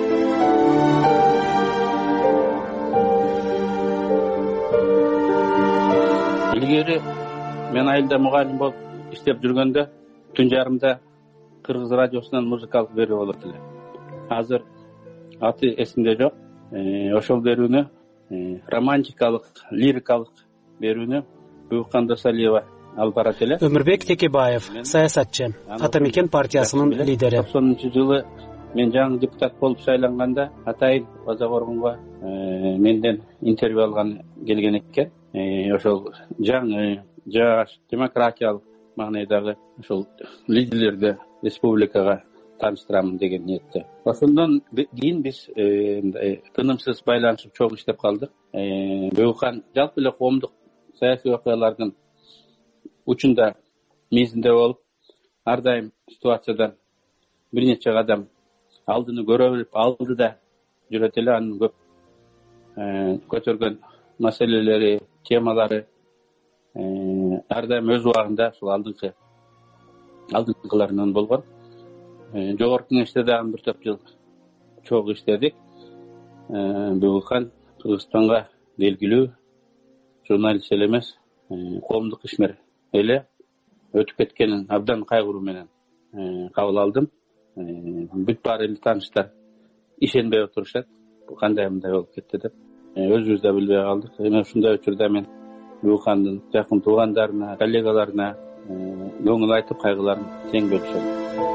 Илгери мен айылда мугалим болуп иштеп жүргөндө түн жарымда Кыргыз радиосунан музыкалык берүү болот эле. Азыр аты эсимде жок. Ошол берүүнү романтикалык, лирикалык берүүнү Бүбүкан Досалиева алып барат эле. Өмүрбек Текебаев, саясатчы, Атамекен партиясынын лидери. токсонунчу жылы мен жаңы депутат болуп шайланганда Атайын Базагоргонго менден интервью алган келген экен. Ошол жаңы жаш демократиялык маанайдагы ошол лидерлерди республикага тааныштырамын деген ниетте. Ошондон кийин биз тынымсыз байланышып чогуу иштеп калдык. Бүбүкан жалпы эле коомдук саясий окуялардын учунда мизинде болуп, ар дайым ситуациядан бир нече кадам алдыны көрө билип, алды да жүрөт эле. Анын көп көтөргөн маселелери, темалары ар дайым өз убагында ушул алдыңкы алдыңкыларынан болгон. Жогорку кеңеште дагы бир топ жыл чогуу иштедик. Бүбүкан Кыргызстанга белгилүү журналист эле эмес, коомдук ишмер эле өтүп кеткенин абдан кайгыруу менен кабыл алдым. Бүт баары эле тааныштар ишенбей отурушат. Кандай мындай болуп кетти деп. Өзүбүз да билбей калдык. Эми ушундай учурда мен Бүбүкандын жакын туугандарына, коллегаларына көңүл айтып кайгыларын тең бөлүшөм.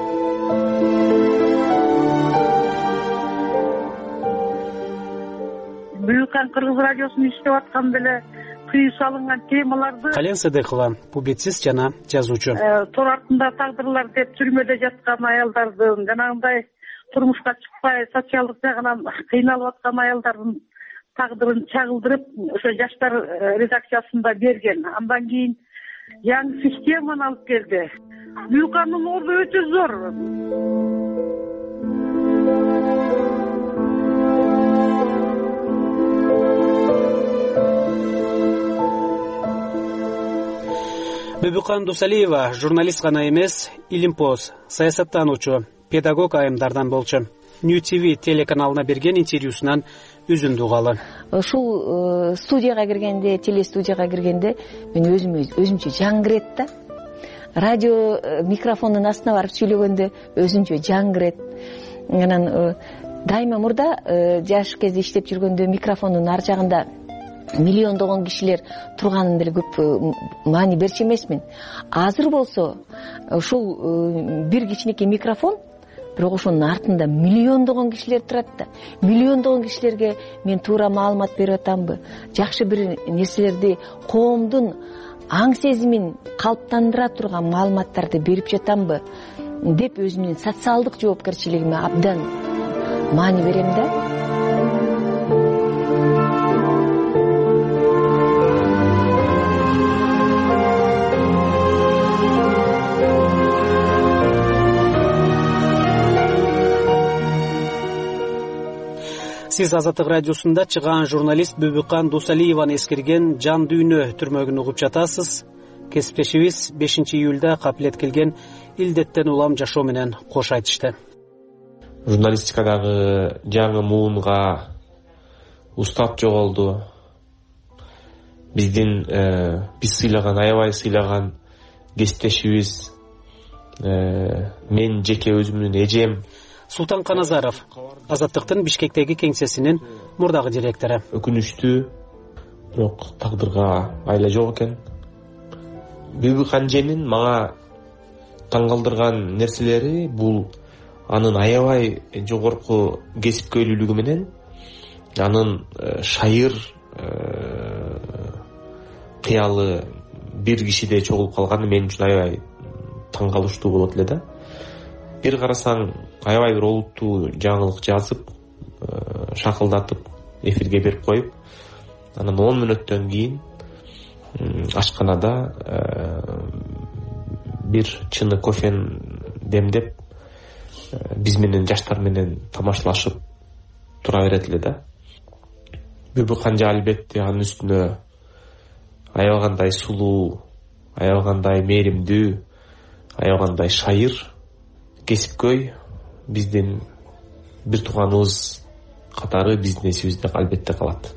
Бүбүкан Кыргыз радиосунун иштеп атканда эле кыйы салынган темаларды Кален Сыдыкова, публицист жана жазуучу. Тор артында тагдырлар деп түрмөдө жаткан аялдардын, жанагындай турмушка чыкпай социалдык жагынан кыйналып аткан аялдардын тагдырын чагылдырып, ошо жаштар редакциясында берген. Андан кийин жаңы системаны алып келди. Бүбүкандын орду өтө зор. Бүбүкан Досалиева журналист гана эмес, илимпоз, саясаттануучу, педагог айымдардан болчу. New ти ви телеканалына берген интервьюсунан үзүндү угалы. Ушул студияга киргенде, телестудияга киргенде мен өзүм өзүмчө жаңгырет да. Радио микрофондун астына барып сүйлөгөндө өзүнчө жаңгырет. Анан дайыма мурда жаш кезде иштеп жүргөндө микрофондун ар жагында миллиондогон кишилер турганын деле көп маани берчү эмесмин. Азыр болсо ушул бир кичинекей микрофон, бирок ошонун артында миллиондогон кишилер турат да. Миллиондогон кишилерге мен туура маалымат берип атамбы? Жакшы бир нерселерди, коомдун аң сезимин калыптандыра турган маалыматтарды берип жатамбы деп өзүмдүн социалдык жоопкерчилигиме абдан маани берем да. Сиз Азаттык радиосунда чыгаан журналист Бүбүкан Досалиеваны эскерген жан дүйнө түрмөгүн угуп жатасыз. Кесиптешибиз бешинчи июлда капилет келген илдеттен улам жашоо менен кош айтышты. Журналистикадагы жаңы муунга устат жоголду. Биздин биз сыйлаган, аябай сыйлаган кесиптешибиз, мен жеке өзүмдүн эжем Султан Каназаров, Азаттыктын Бишкектеги кеңсесинин мурдагы директору. Өкүнүчтүү бирок тагдырга айла жок экен. Бүбү Канженин мага таң калтырган нерселери бул анын аябай жогорку кесипкөйлүүлүгү менен анын шайыр кыялы бир кишиде чогулуп калганы мен үчүн аябай таң калыштуу болот эле да. Бир карасаң аябай бир олуттуу жаңылык жазып, шакылдатып эфирге берип коюп, анан он мүнөттөн кийин ашканада бир чыны кофени демдеп биз менен жаштар менен тамашалашып тура берет эле да. Бүбү Канжа албетте анын үстүнө аябагандай сулуу, аябагандай мээримдүү, аябагандай шайыр, кесипкөй, биздин бир тууганыбыз катары биздин эсибизде албетте калат.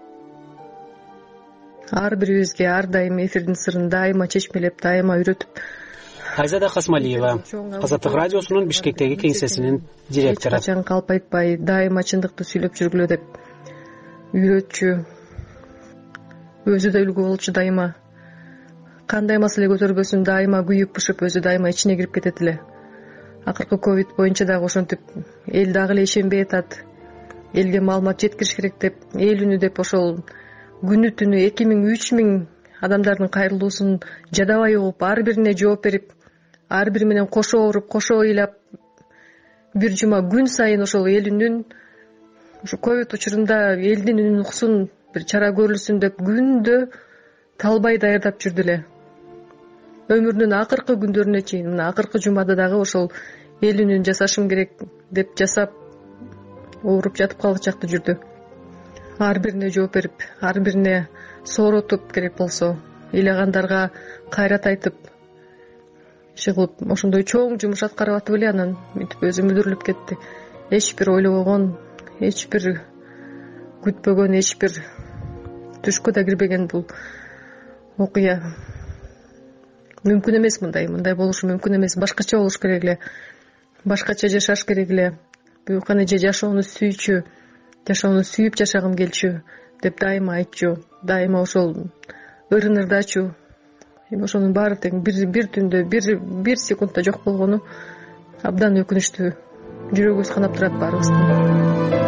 Ар бирибизге ар дайым эфирдин сырын дайыма чечмелеп, дайыма үйрөтүп. Айзада Касмалиева, Азаттык радиосунун Бишкектеги кеңсесинин директору. Качан калп айтпай, дайыма чындыкты сүйлөп жүргүлө деп үйрөтчү. Өзү да үлгү болчу дайыма. Кандай маселе көтөрбөсүн дайыма күйүп бышып, өзү дайыма ичине кирип кетет эле. Акыркы ковид боюнча дагы ошентип эл дагы эле ишенбей атат. Элге маалымат жеткириш керек деп, эл үнү деп ошол күнү түнү эки миң үч миң адамдардын кайрылуусун жадабай угуп, ар бирине жооп берип, ар бири менен кошо уруп, кошо ыйлап, бир жума күн сайын ошол эл үнүн, ушу ковид учурунда элдин үнүн уксун, бир чара көрүлсүн деп күндө талбай даярдап жүрдү эле. Өмүрүнүн акыркы күндөрүнө чейин, мына акыркы жумада дагы ошол эл үнүн жасашым керек деп жасап, ооруп жатып калгычакты жүрдү. Ар бирине жооп берип, ар бирине сооротуп, керек болсо ыйлагандарга кайрат айтып, иши кылып, ошондой чоң жумуш аткарып атып эле анан мынтип өзү мүдүрүлүп кетти. Эч бир ойлобогон, эч бир күтпөгөн, эч бир түшкө да кирбеген бул окуя. Мүмкүн эмес мындай, мындай болушу мүмкүн эмес. Башкача болуш керек эле. Башкача жашаш керек эле. Бүкөн эже жашоону сүйчү, жашоону сүйүп жашагым келчү деп дайыма айтчу. Дайыма ошол ырын-ырдачу. Эми ошонун баары тең бир бир түндө, бир бир секундда жок болгону абдан өкүнүчтүү. Жүрөгүбүз канап турат баарыбыздын.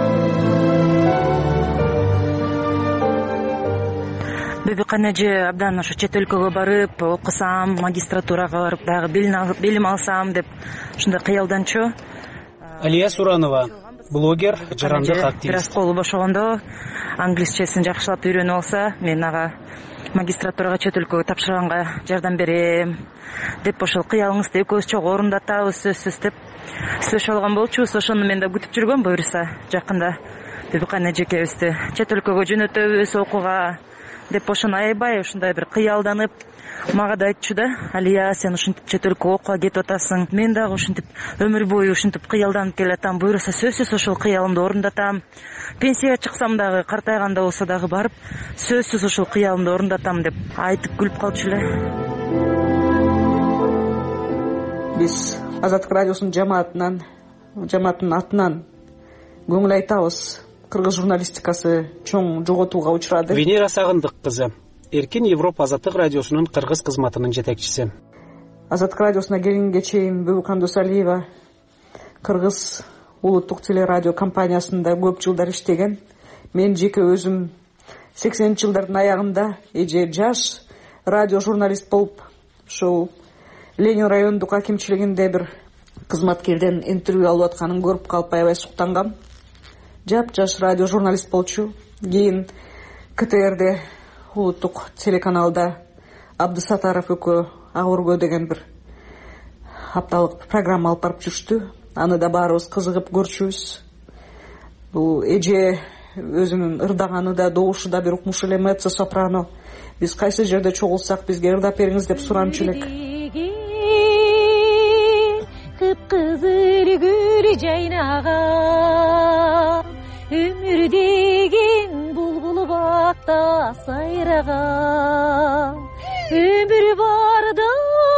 Бүбү Канжа абдан ошо чет өлкөгө барып, окусам, магистратурага барып, дагы билим алсам деп ушундай кыялданчу. Алия Суранова, блогер, жарандык активист. Бир аз колу бошогондо англисчесин жакшылап үйрөнүп алса, мен ага магистратурага чет өлкөгө тапшырганга жардам берем деп ошол кыялыңызды экөөбүз чогуу орундатабыз сөзсүз деп сүйлөшүп алган болчубуз. Ошону мен да күтүп жүргөм, буюрса жакында Бүбү Канжа экөөбүздү чет өлкөгө жөнөтөбүз окууга деп ошону аябай ушундай бир кыялданып мага да айтчу да, Алия, сен ушинтип чет өлкөгө окууга кетип атасың, мен дагы ушинтип өмүр бою ушинтип кыялданып келатам, буюрса сөзсүз ошол кыялымды орундатам. Пенсияга чыксам дагы, картайганда болсо дагы барып, сөзсүз ошол кыялымды орундатам деп айтып күлүп калчу эле. Биз Азаттык радиосунун жамаатынан, жамааттын атынан көңүл айтабыз. Кыргыз журналистикасы чоң жоготууга учурады. Венера Сагындык кызы, Эркин Европа Азаттык радиосунун кыргыз кызматынын жетекчиси. Азаттык радиосуна келгенге чейин Бүбү Кандосалиева Кыргыз улуттук телерадио компаниясында көп жылдар иштеген. Мен жеке өзүм сексенинчи жылдардын аягында эже жаш радио журналист болуп, ушул Ленин райондук акимчилигинде бир кызматкерден интервью алып атканын көрүп калып аябай суктангам. Жап-жаш радио журналист болчу. Кийин КТРде улуттук телеканалда Абдысатаров экөө Агургө деген бир апталык программа алып барып жүрүштү. Аны да баарыбыз кызыгып көрчүбүз. Бул эже өзүнүн ырдаганы да, добушу да бир укмуш эле, меццо сопрано. Биз кайсы жерде чогулсак бизге ырдап бериңиз деп суранчу элек. Кып-кызыл гүл жайнаган, өмүр деген булбул бакта сайраган, өмүр барда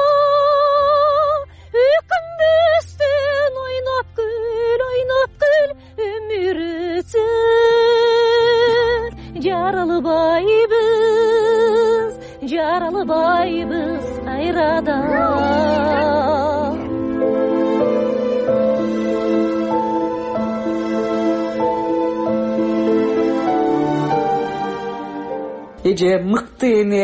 өкүнбөстөн ойноп күл, ойноп күл, өмүр өтсүн жарылбайбыз. жаралбайбыз кайрада. эже мыкты эне,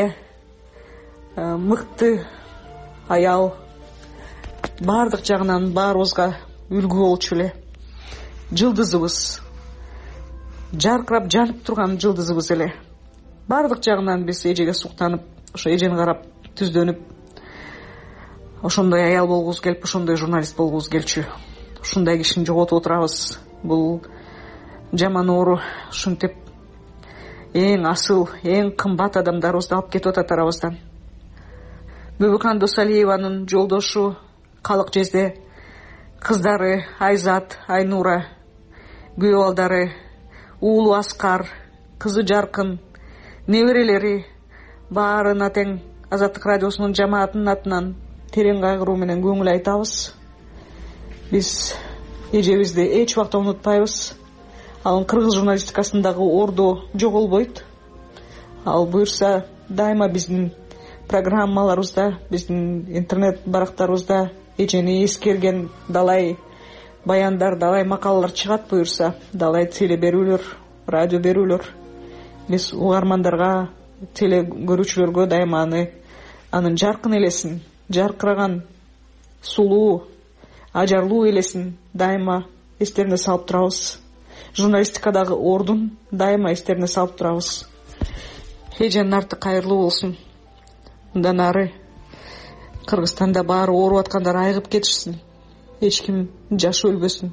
мыкты аял, баардык жагынан баарыбызга үлгү болчу эле. Жылдызыбыз, жаркырап жанып турган жылдызыбыз эле. Баардык жагынан биз эжеге суктанып, ошо эжени карап түздөнүп, ошондой аял болгубуз келип, ошондой журналист болгубуз келчү. Ушундай кишини жоготуп отурабыз. Бул жаман оору ушинтип эң асыл, эң кымбат адамдарыбызды алып кетип атат арабыздан. Бүбүкан Досалиеванын жолдошу Калык Жезде, кыздары Айзат, Айнура, күйөө балдары уулу Аскар, кызы Жаркын, неберелери баарына тең Азаттык радиосунун жамаатынын атынан терең кайгыруу менен көңүл айтабыз. Биз эжебизди эч убакта унутпайбыз. Ал кыргыз журналистикасындагы ордо жоголбойт. Ал буюрса дайыма биздин программаларыбызда, биздин интернет барактарыбызда эжени эскерген далай баяндар, далай макалалар чыгат буюрса, далай теле берүүлөр, радио берүүлөр. Биз угармандарга, теле көрүүчүлөргө дайыма аны анын жаркын элесин, жаркыраган сулуу, ажарлуу элесин дайыма эстерине салып турабыз. Журналистикадагы ордун дайыма эстерине салып турабыз. Эженин арты кайырлуу болсун. Мындан ары Кыргызстанда баары ооруп аткандар айыгып кетишсин. Эч ким жаш өлбөсүн.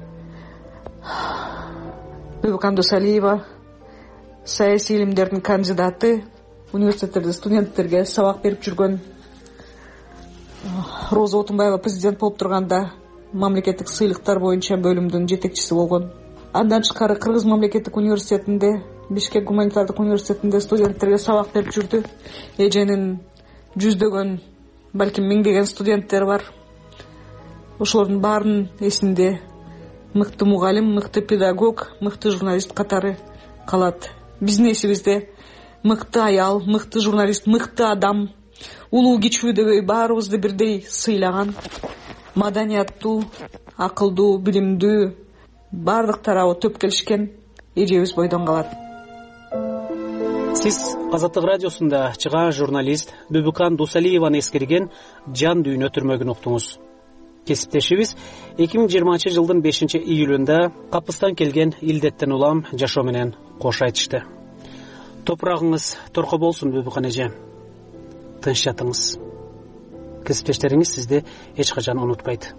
Бүбүкан Досалиева саясий илимдердин кандидаты, университеттерде студенттерге сабак берип жүргөн. Роза Отунбаева президент болуп турганда мамлекеттик сыйлыктар боюнча бөлүмдүн жетекчиси болгон. Андан тышкары Кыргыз мамлекеттик университетинде, Бишкек гуманитардык университетинде студенттерге сабак берип жүрдү. Эженин жүздөгөн, балким миңдеген студенттери бар. Ошолордун баарынын эсинде мыкты мугалим, мыкты педагог, мыкты журналист катары калат. Биздин эсибизде мыкты аял, мыкты журналист, мыкты адам, улуу кичүүдөбөй баарыбызды бирдей сыйлаган, маданияттуу, акылдуу, билимдүү, баардык тарабы төп келишкен эжебиз бойдон калат. Сиз Азаттык радиосунда чыга журналист Бүбүкан Досалиеваны эскерген жан дүйнө түрмөгүн уктуңуз. Кесиптешибиз эки миң жыйырманчы жылдын бешинчи июлунда капыстан келген илдеттен улам жашоо менен кош айтышты. Топурагыңыз торко болсун Бүбүкан эже. Тынч жатыңыз. Кесиптештериңиз сизди эч качан унутпайт.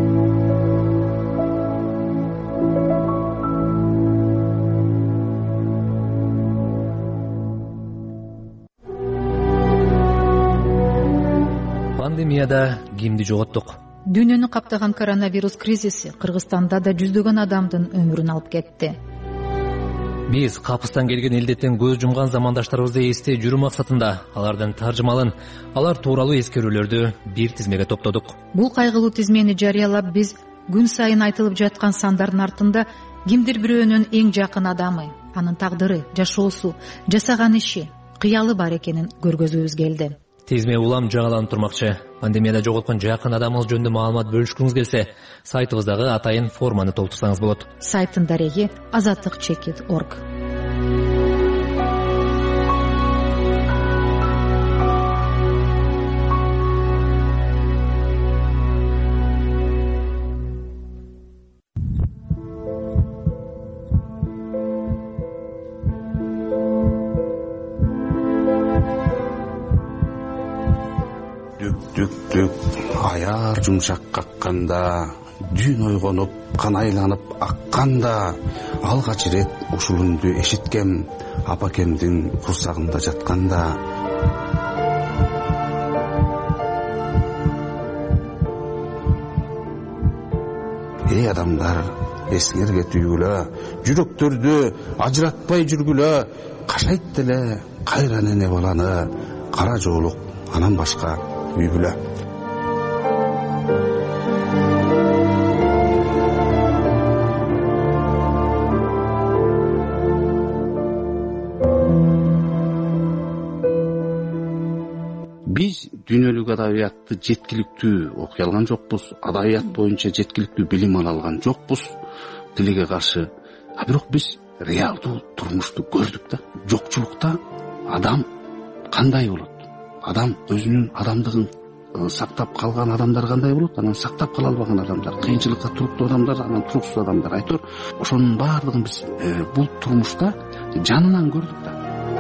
Пандемияда кимди жоготтук? Дүйнөнү каптаган коронавирус кризиси Кыргызстанда да жүздөгөн адамдын өмүрүн алып кетти. Биз капыстан келген илдеттен көз жумган замандаштарыбызды эстей жүрүү максатында алардын таржымалын, алар тууралуу эскерүүлөрдү бир тизмеге топтодук. Бул кайгылуу тизмени жарыялап, биз күн сайын айтылып жаткан сандардын артында кимдир бирөөнүн эң жакын адамы, анын тагдыры, жашоосу, жасаган иши, кыялы бар экенин көргөзүүбүз келди. Тизме улам жаңаланып турмакчы. Пандемияда жоготкон жакын адамыңыз жөнүндө маалымат бөлүшкүңүз келсе, сайтыбыздагы атайын форманы толтурсаңыз болот. Сайттын дареги азаттык чекит точка орг. Аяр жумшак какканда, дүйн ойгонуп, кан айланып акканда, алгач ирет ушул үндү эшиткем апакемдин курсагында жатканда. Эй адамдар, эсиңерге түйгүлө, жүрөктөрдү ажыратпай жүргүлө, кашайт деле кайран эне баланы, кара жоолук анан башка үйгүлө. биз дүйнөлүк адабиятты жеткиликтүү окуй алган жокпуз, адабият боюнча жеткиликтүү билим ала алган жокпуз тилге каршы. А бирок биз реалдуу турмушту көрдүк да. Жокчулукта адам кандай болот? Адам өзүнүн адамдыгын сактап калган адамдар кандай болот? Анан сактап кала албаган адамдар, кыйынчылыкка туруктуу адамдар, анан туруксуз адамдар. Айтор, ошонун баардыгын биз бул турмушта жанынан көрдүк да.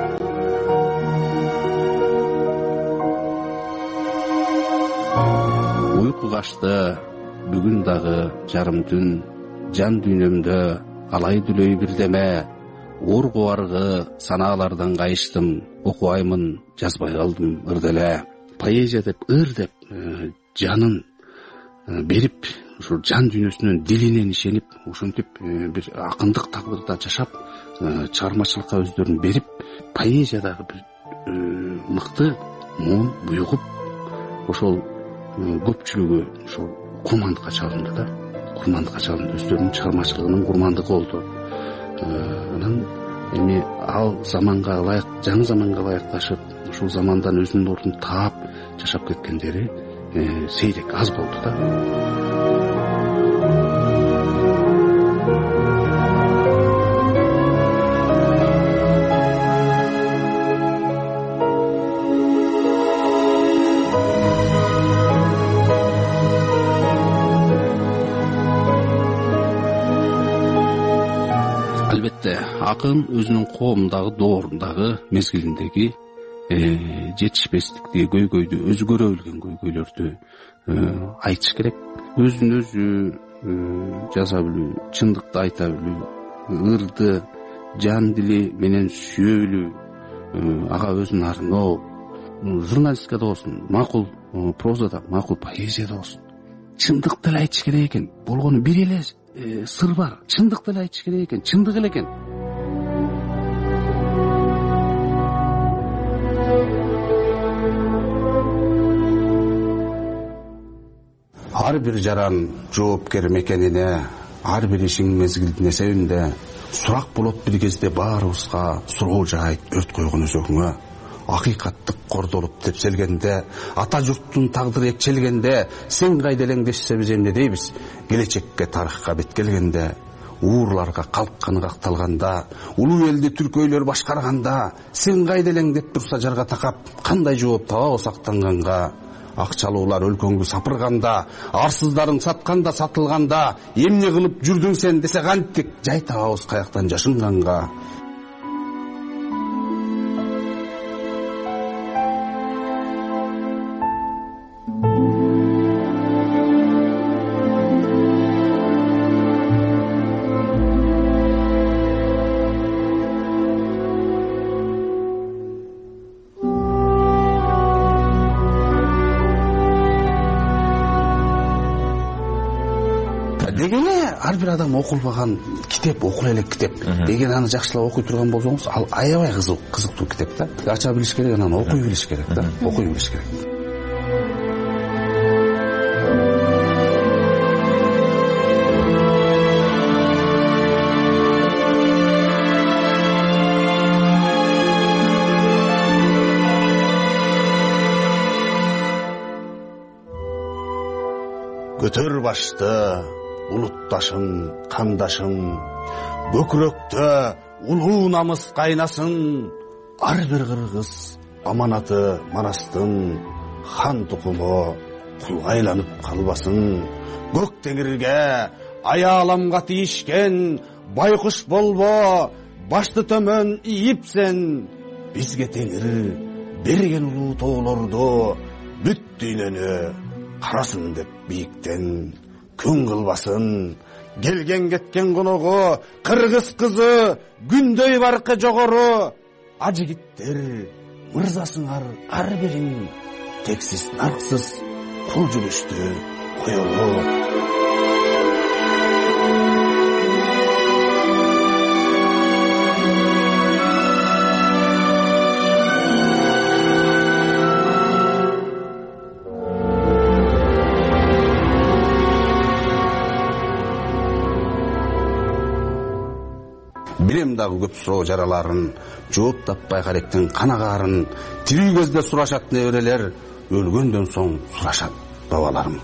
Уйку качты, бүгүн дагы жарым түн, жан дүйнөмдө алай дүлөй бирдеме, оор кубаргы санаалардан кайыштым, окубаймын, жазбай калдым ыр деле. Поэзия деп, ыр деп жанын берип, ушул жан дүйнөсүнүн дилинен ишенип, ошентип бир акындык тагдырда жашап, чыгармачылыкка өздөрүн берип, поэзиядагы бир мыкты муун буйгуп, ошол көпчүлүгү ошол курмандыкка чалынды да. Курмандыкка чалынды, өздөрүнүн чыгармачылыгынын курмандыгы болду. Анан эми ал заманга ылайык, жаңы заманга ылайыкташып, ушул замандан өзүнүн ордун таап жашап кеткендери сейрек, аз болду да. Албетте, акын өзүнүн коомундагы доорундагы мезгилиндеги жетишпестикти, көйгөйдү, өзү көрө билген көйгөйлөрдү айтыш керек. Өзүн өзү жаза билүү, чындыкты айта билүү, ырды, жан дили менен сүйө билүү, ага өзүн арноо, журналистикада болсун, макул прозада, макул поэзияда болсун, чындыкты эле айтыш керек экен. Болгону бир эле сыр бар, чындыкты эле айтыш керек экен, чындык эле экен. Ар бир жаран жоопкер мекенине, ар бир ишиң мезгилине себинде, сурак болот бир кезде баарыбызга суроо жаайт өрт койгон өзөгүңө. Акыйкаттык кордолуп тепселгенде, ата журттун тагдыры экчелгенде, сен кайда элең дешсе биз эмне дейбиз? Келечекке, тарыхка бет келгенде, уурларга калкканы какталганда, улуу элди түркөйлөр башкарганда, сен кайда элең деп турса жарга такап, кандай жооп табабыз актанганга? Акчалуулар өлкөңдү сапырганда, арсыздарың сатканда, сатылганда, эмне кылып жүрдүң сен десе кантип жай табабыз каяктан жашынганга? Ар бир адам окулбаган китеп, окула элек китеп деген аны жакшылап окуй турган болсоңуз, ал аябай кызыктуу китеп да. Ача билиш керек, анан окуй билиш керек да, окуй билиш керек. Көтөр башты улутташың, кандашың, көкүрөктө улуу намыс кайнасын. Ар бир кыргыз аманаты Манастын, хан тукуму кулга айланып калбасын. Көк теңирге аяламга тийишкен байкуш болбо, башты төмөн ийипсен. Бизге теңир берген улуу тоолорду, бүт дүйнөнү карасын деп бийиктен. Күн кылбасын, келген кеткен коногу, кыргыз кызы, күндөй баркы жогору. Ажигиттер, мырзасыңар ар бириң, тексиз нарксыз кул жүрүштү коелу. берем дагы көп суроо жараларын, жооп таппай каректин канагаарын, тирүү кезде сурашат неберелер, өлгөндөн соң сурашат бабаларым.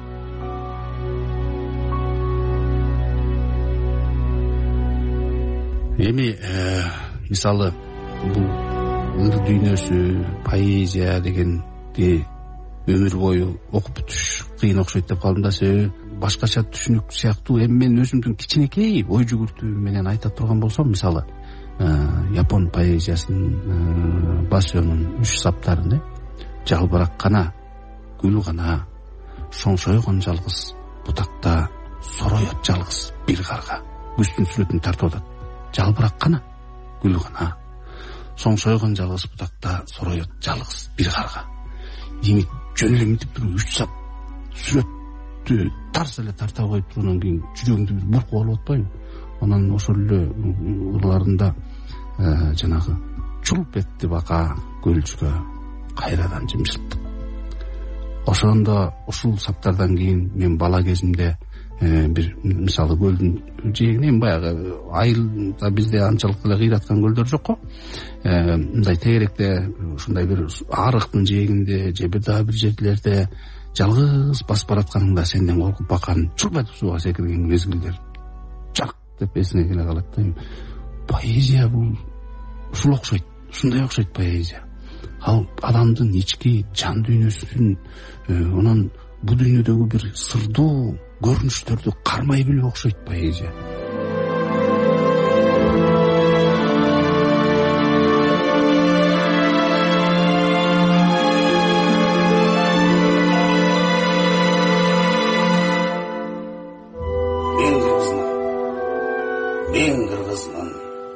Эми мисалы бул ыр дүйнөсү, поэзия дегенди өмүр бою окуп бүтүш кыйын окшойт деп калдым да, себеби башкача түшүнүк сыяктуу. Эми мен өзүмдүн кичинекей ой жүгүртүүм менен айта турган болсом, мисалы Япон поэзиясынын Басёнун үч саптарын, жалбырак гана, гүл гана, шоңшойгон жалгыз бутакта сороёт жалгыз бир карга. Күздүн сүрөтүн тартып атат. Жалбырак гана, гүл гана, соңшойгон жалгыз бутакта сороёт жалгыз бир карга. Эми жөн эле мынтип туруп үч сап сүрөттү тарс эле тарта коюп тургандан кийин жүрөгүңдү бир буркуп алып атпайбы? Анан ошол эле ырларында жанагы чулп этти бака көлчүгө кайрадан жымжырттык. Ошондо ушул саптардан кийин мен бала кезимде бир мисалы көлдүн жээгинен, баягы айылда бизде анчалык эле кыйраткан көлдөр жок го, мындай тегеректе ушундай бир арыктын жээгинде же бир дагы бир жерлерде жалгыз басып баратканыңда сенден коркуп бакан чулп этип сууга секирген мезгилдер чак деп эсине келе калат да. Поэзия бул ушул окшойт, ушундай окшойт поэзия. Ал адамдын ички жан дүйнөсүн, анан бул дүйнөдөгү бир сырдуу көрүнүштөрдү кармай билип окшойт поэзия. Мен кыргызмын,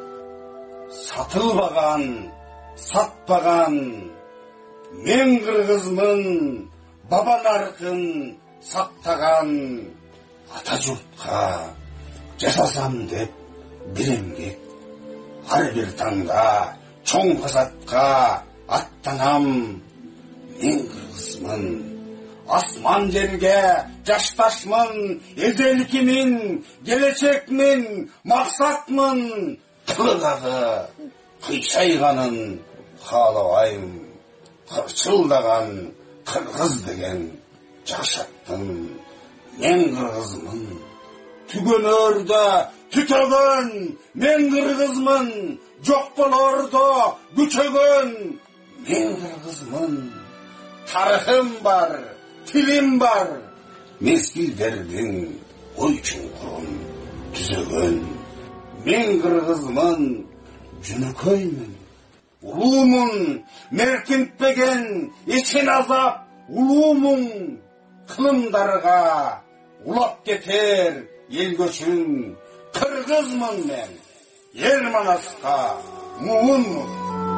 сатылбаган, сатпаган. Мен кыргызмын, баба наркын сактаган. Ата журтка жасасам деп бир эмгек, ар бир таңда чоң казатка аттанам. Мен кыргызмын, асман жерге жашташмын, эделкимин, келечекмин, максатмын. Кылдагы кыйшайганын каалабайм, кырчылдаган кыргыз деген жашаттым. Мен кыргызмын, түгөнөрдө түтөгөн. Мен кыргызмын, жок болордо күчөгөн. Мен кыргызмын, тарыхым бар, тилим бар. Мезгилдердин ой чуңкурун түзөгөн. Мен кыргызмын, жөнөкөймүн, улуумун, меркинтпеген ичин азап улуумун. Кылымдарга улап кетер ел көчүн. Кыргызмын мен, эл манаска муунмун.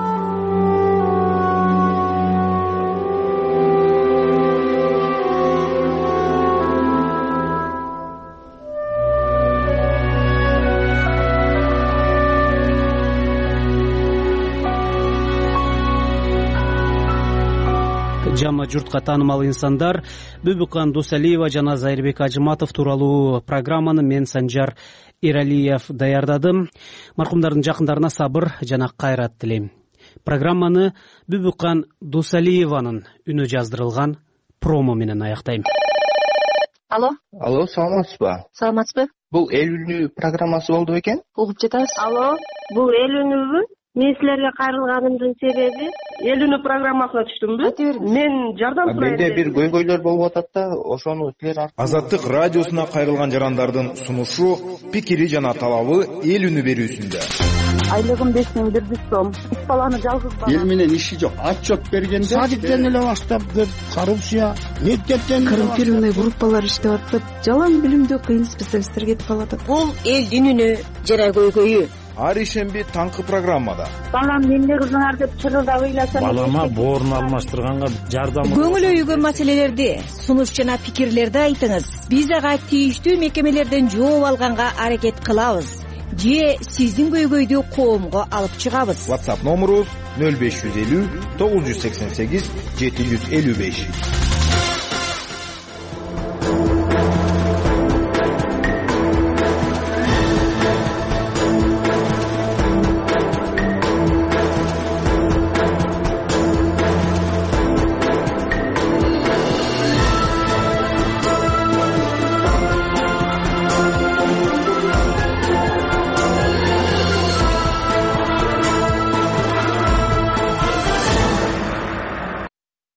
Жама журтка таанымал инсандар, Бүбүкан Досалиева жана Зайырбек Ажыматов тууралуу программаны мен Санжар Эралиев даярдадым. Маркумдардын жакындарына сабыр жана кайрат тилейм. Программаны Бүбүкан Досалиеванын үнү жаздырылган промо менен аяктайм. Алло. Алло, саламатсызбы? Саламатсызбы? Бул эл үнү программасы болду бекен? Угуп жатабыз. Алло, бул эл үнүбү? Мен силерге кайрылганымдын себеби эл үнү программасына түштүмбү? Мен жардам сурайм. Менде бир көйгөйлөр болуп атат да, ошону силер Азаттык радиосуна кайрылган жарандардын сунушу, пикири жана талабы эл үнү берүүсүндө. Айлыгым беш миң бир жүз сом. Үч баланы жалгыз бала. Эл менен иши жок. Отчет бергенде садиктен эле баштап коррупция, мектептен коррумпированный группалар иштеп атып, жалаң билимдүү кыйын специалисттер кетип калат. Бул элдин үнү жара көйгөйү. Ар ишемби таңкы программада. Балам эмне кылдыңар деп чырылдап ыйласам. Балама боорун алмаштырганга жардам. Көңүл өйгөн маселелерди, сунуш жана пикирлерди айтыңыз. Биз ага тийиштүү мекемелерден жооп алганга аракет кылабыз. Же сиздин көйгөйдү коомго алып чыгабыз. WhatsApp номерубуз нөл беш жүз элүү тогуз жүз сексен сегиз жети жүз элүү беш.